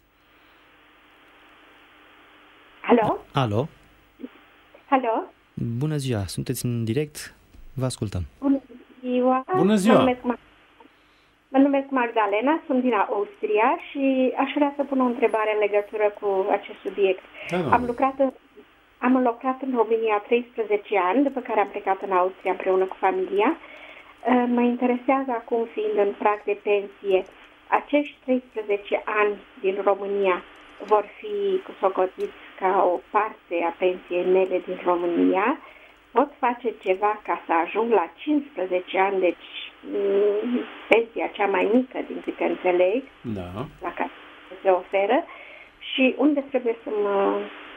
Alo? Alo? Alo? Bună ziua, sunteți în direct, vă ascultăm. Bună ziua! Bună ziua! Mă numesc, mă numesc Magdalena, sunt din Austria și aș vrea să pun o întrebare în legătură cu acest subiect. Da, da. Am lucrat în, am lucrat în România treisprezece ani, după care am plecat în Austria împreună cu familia. Mă interesează acum, fiind în prag de pensie, acești treisprezece ani din România vor fi socotiți ca o parte a pensiei mele din România. Pot face ceva ca să ajung la cincisprezece ani, deci pensia cea mai mică din câte înțeleg, da. la care se oferă, și unde trebuie să mă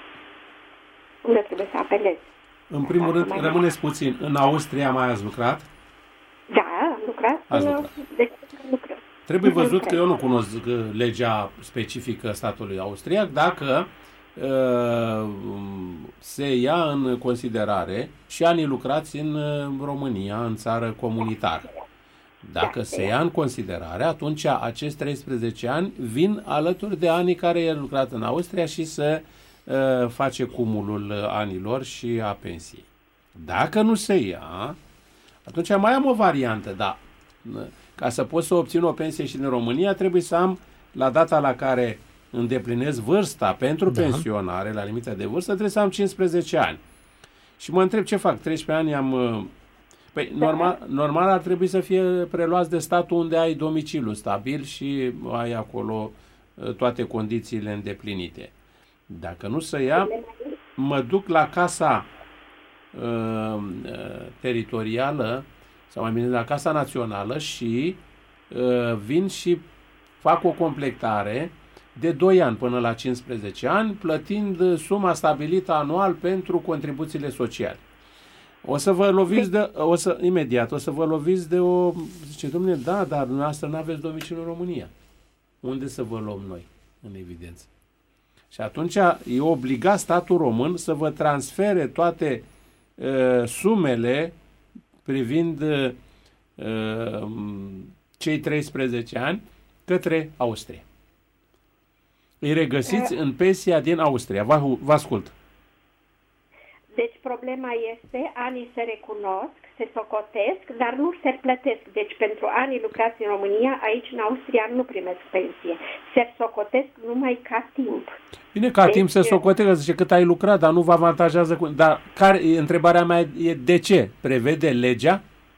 unde trebuie să apelez. În primul rând, rămâneți puțin. În Austria mai ați lucrat? Da, am lucrat. Ați lucrat. Deci lucrăm. Trebuie văzut că eu nu cunosc legea specifică statului austriac, dacă uh, se ia în considerare și anii lucrați în România, în țară comunitară. Dacă se ia în considerare, atunci acești treisprezece ani vin alături de anii care i-a lucrat în Austria și se uh, face cumulul anilor și a pensiei. Dacă nu se ia, atunci mai am o variantă, dar ca să pot să obțin o pensie și în România, trebuie să am, la data la care îndeplinesc vârsta pentru da. pensionare, la limita de vârstă, trebuie să am cincisprezece ani. Și mă întreb ce fac, treisprezece ani am... Păi, normal, normal ar trebui să fie preluați de statul unde ai domiciliu stabil și ai acolo toate condițiile îndeplinite. Dacă nu se ia, mă duc la casa uh, teritorială sau mai bine la Casa Națională și uh, vin și fac o completare de doi ani până la cincisprezece ani, plătind suma stabilită anual pentru contribuțiile sociale. O să vă loviți de, o să, imediat, o să vă loviți de o, zice, domnule, da, dar dumneavoastră nu aveți domiciliu în România. Unde să vă luăm noi, în evidență? Și atunci e obligat statul român să vă transfere toate uh, sumele privind uh, cei treisprezece ani către Austria. Îi regăsiți în pensia din Austria. Vă, vă ascult. Deci problema este, anii se recunosc, se socotesc, dar nu se plătesc. Deci pentru anii lucrați în România, aici în Austria nu primesc pensie. Se socotesc numai ca timp. Bine, ca deci, timp se socotecă, zice cât ai lucrat, dar nu vă avantajează. Cu... Dar care, întrebarea mea e de ce? Prevede legea?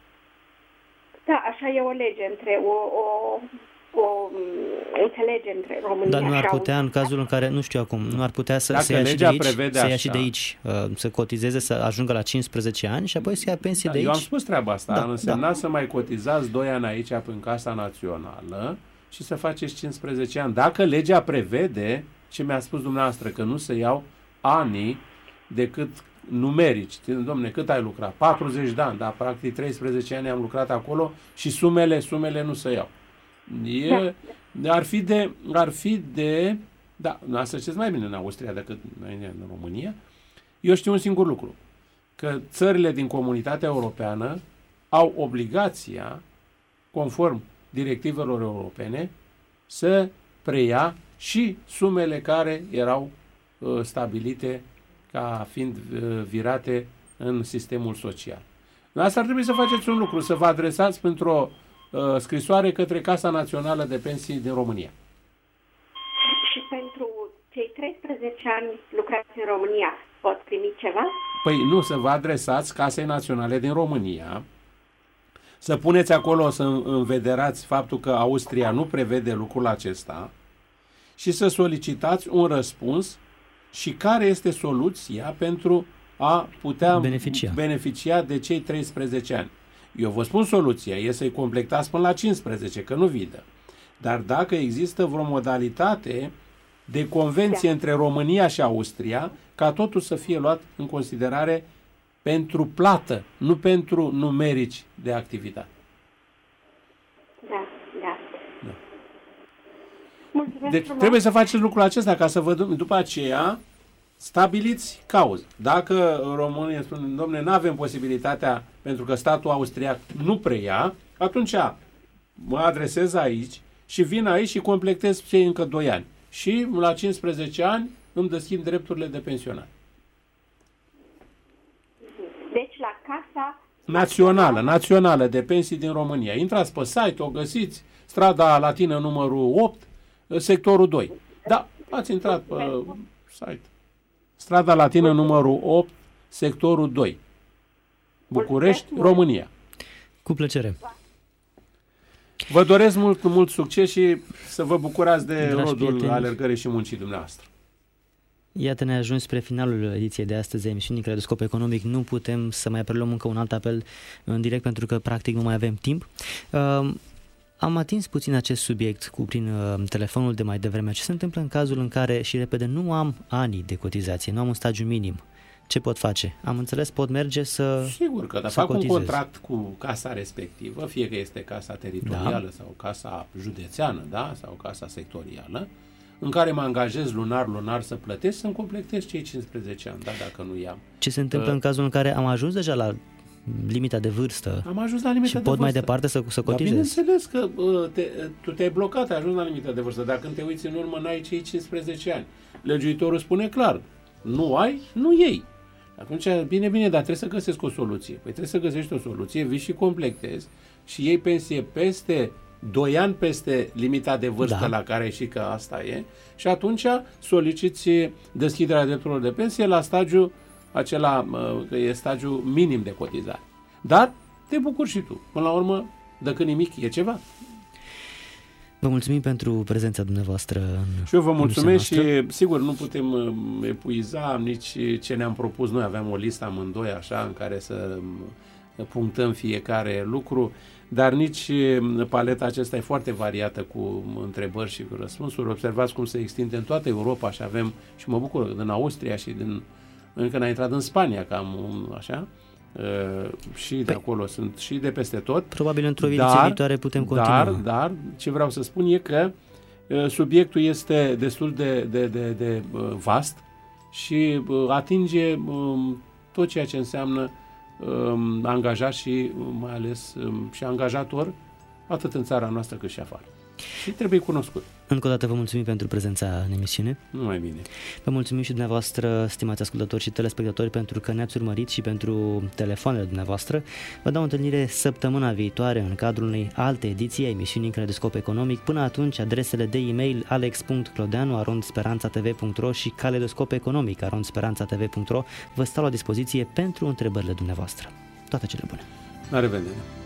Da, așa e o lege între o... o o înțelege între România. Dar nu ar putea, în cazul în care, nu știu acum, nu ar putea să, să ia și de aici, să ia și de aici, să cotizeze, să ajungă la cincisprezece ani și apoi să ia pensie da, de aici? Eu am spus treaba asta. Da, ar însemna da. să mai cotizați doi ani aici în Casa Națională și să faceți cincisprezece ani. Dacă legea prevede, ce mi-a spus dumneavoastră, că nu se iau anii decât numerici. Dom'le, cât ai lucrat? patruzeci de ani, dar practic treisprezece ani am lucrat acolo și sumele, sumele nu se iau. E, da. ar, fi de, ar fi de... Da, asta știți mai bine în Austria decât în România. Eu știu un singur lucru. Că țările din comunitatea europeană au obligația, conform directivelor europene, să preia și sumele care erau uh, stabilite ca fiind uh, virate în sistemul social. Asta ar trebui să faceți un lucru, să vă adresați pentru o scrisoare către Casa Națională de Pensii din România. Și pentru cei treisprezece ani lucrați în România pot primi ceva? Păi nu, să vă adresați Casei Naționale din România, să puneți acolo, să învederați faptul că Austria nu prevede lucrul acesta și să solicitați un răspuns și care este soluția pentru a putea beneficia, beneficia de cei treisprezece ani. Eu vă spun soluția, e să-i completați până la cincisprezece, că nu vidă. Dar dacă există vreo modalitate de convenție da. între România și Austria, ca totul să fie luat în considerare pentru plată, nu pentru numerici de activitate. Da, da. da. Mulțumesc deci frumos. Trebuie să faceți lucrul acesta ca să vă după aceea stabiliți cauze. Dacă România spune, dom'le, nu avem posibilitatea pentru că statul austriac nu preia, atunci mă adresez aici și vin aici și completez cei încă doi ani. Și la cincisprezece ani îmi deschid drepturile de pensionare. Deci la Casa Națională, națională de pensii din România. Intrați pe site, o găsiți, strada latină numărul opt, sectorul doi. Da, ați intrat pe site. Strada latină numărul opt, sectorul doi. București, România. Cu plăcere. Vă doresc mult, mult succes și să vă bucurați de Dragi rodul prieteni, alergării și muncii dumneavoastră. Iată, ne-a ajuns spre finalul ediției de astăzi a emisiunii Caleidoscop Economic. Nu putem să mai preluăm încă un alt apel în direct pentru că practic nu mai avem timp. Uh, am atins puțin acest subiect cu prin uh, telefonul de mai devreme. Ce se întâmplă în cazul în care, și repede, nu am ani de cotizație, nu am un stagiu minim? Ce pot face? Am înțeles, pot merge să Sigur că, dar fac cotizez. un contract cu casa respectivă, fie că este casa teritorială da. sau casa județeană, da, sau casa sectorială, în care mă angajez lunar, lunar să plătesc, să-mi completez cei cincisprezece ani, da, dacă nu i-am. Ce se întâmplă uh, în cazul în care am ajuns deja la limita de vârstă? Am ajuns la limita și de pot vârstă. mai departe să, să cotizez? Dar bineînțeles că uh, te, tu te-ai blocat, ai ajuns la limita de vârstă. Dacă când te uiți în urmă, n-ai cei cincisprezece ani. Legiuitorul spune clar, nu ai, nu iei. Atunci, bine, bine, dar trebuie să găsesc o soluție. Păi trebuie să găsești o soluție, vii și completezi și iei pensie peste doi ani peste limita de vârstă da. la care și că asta e și atunci soliciți deschiderea drepturilor de pensie la stagiul acela, că e stagiul minim de cotizare. Dar te bucuri și tu. Până la urmă, dacă nimic, e ceva. Vă mulțumim pentru prezența dumneavoastră. Și eu vă mulțumesc și sigur nu putem epuiza nici ce ne-am propus noi. Aveam o listă amândoi așa în care să punctăm fiecare lucru, dar nici paleta aceasta e foarte variată cu întrebări și cu răspunsuri. Observați cum se extinde în toată Europa și avem, și mă bucur, din Austria și din, încă n-a intrat în Spania, cam așa, uh, și de acolo sunt și de peste tot. Probabil într-o ediție viitoare putem continua. Dar, dar, ce vreau să spun e că uh, subiectul este destul de, de, de, de uh, vast și uh, atinge uh, tot ceea ce înseamnă angajat și mai ales și angajator, atât în țara noastră cât și afară. și trebuie cunoscut. Încă o dată vă mulțumim pentru prezența în emisiune. Numai bine. Vă mulțumim și dumneavoastră, stimați ascultători și telespectatori, pentru că ne-ați urmărit și pentru telefoanele dumneavoastră. Vă dau o întâlnire săptămâna viitoare în cadrul unei alte ediții a emisiunii Caleidoscop Economic. Până atunci, adresele de e-mail alex punct clodeanu arond speranța t v punct ro și Caleidoscop Economic arond speranța t v punct ro vă stau la dispoziție pentru întrebările dumneavoastră. Toate cele bune! La revedere!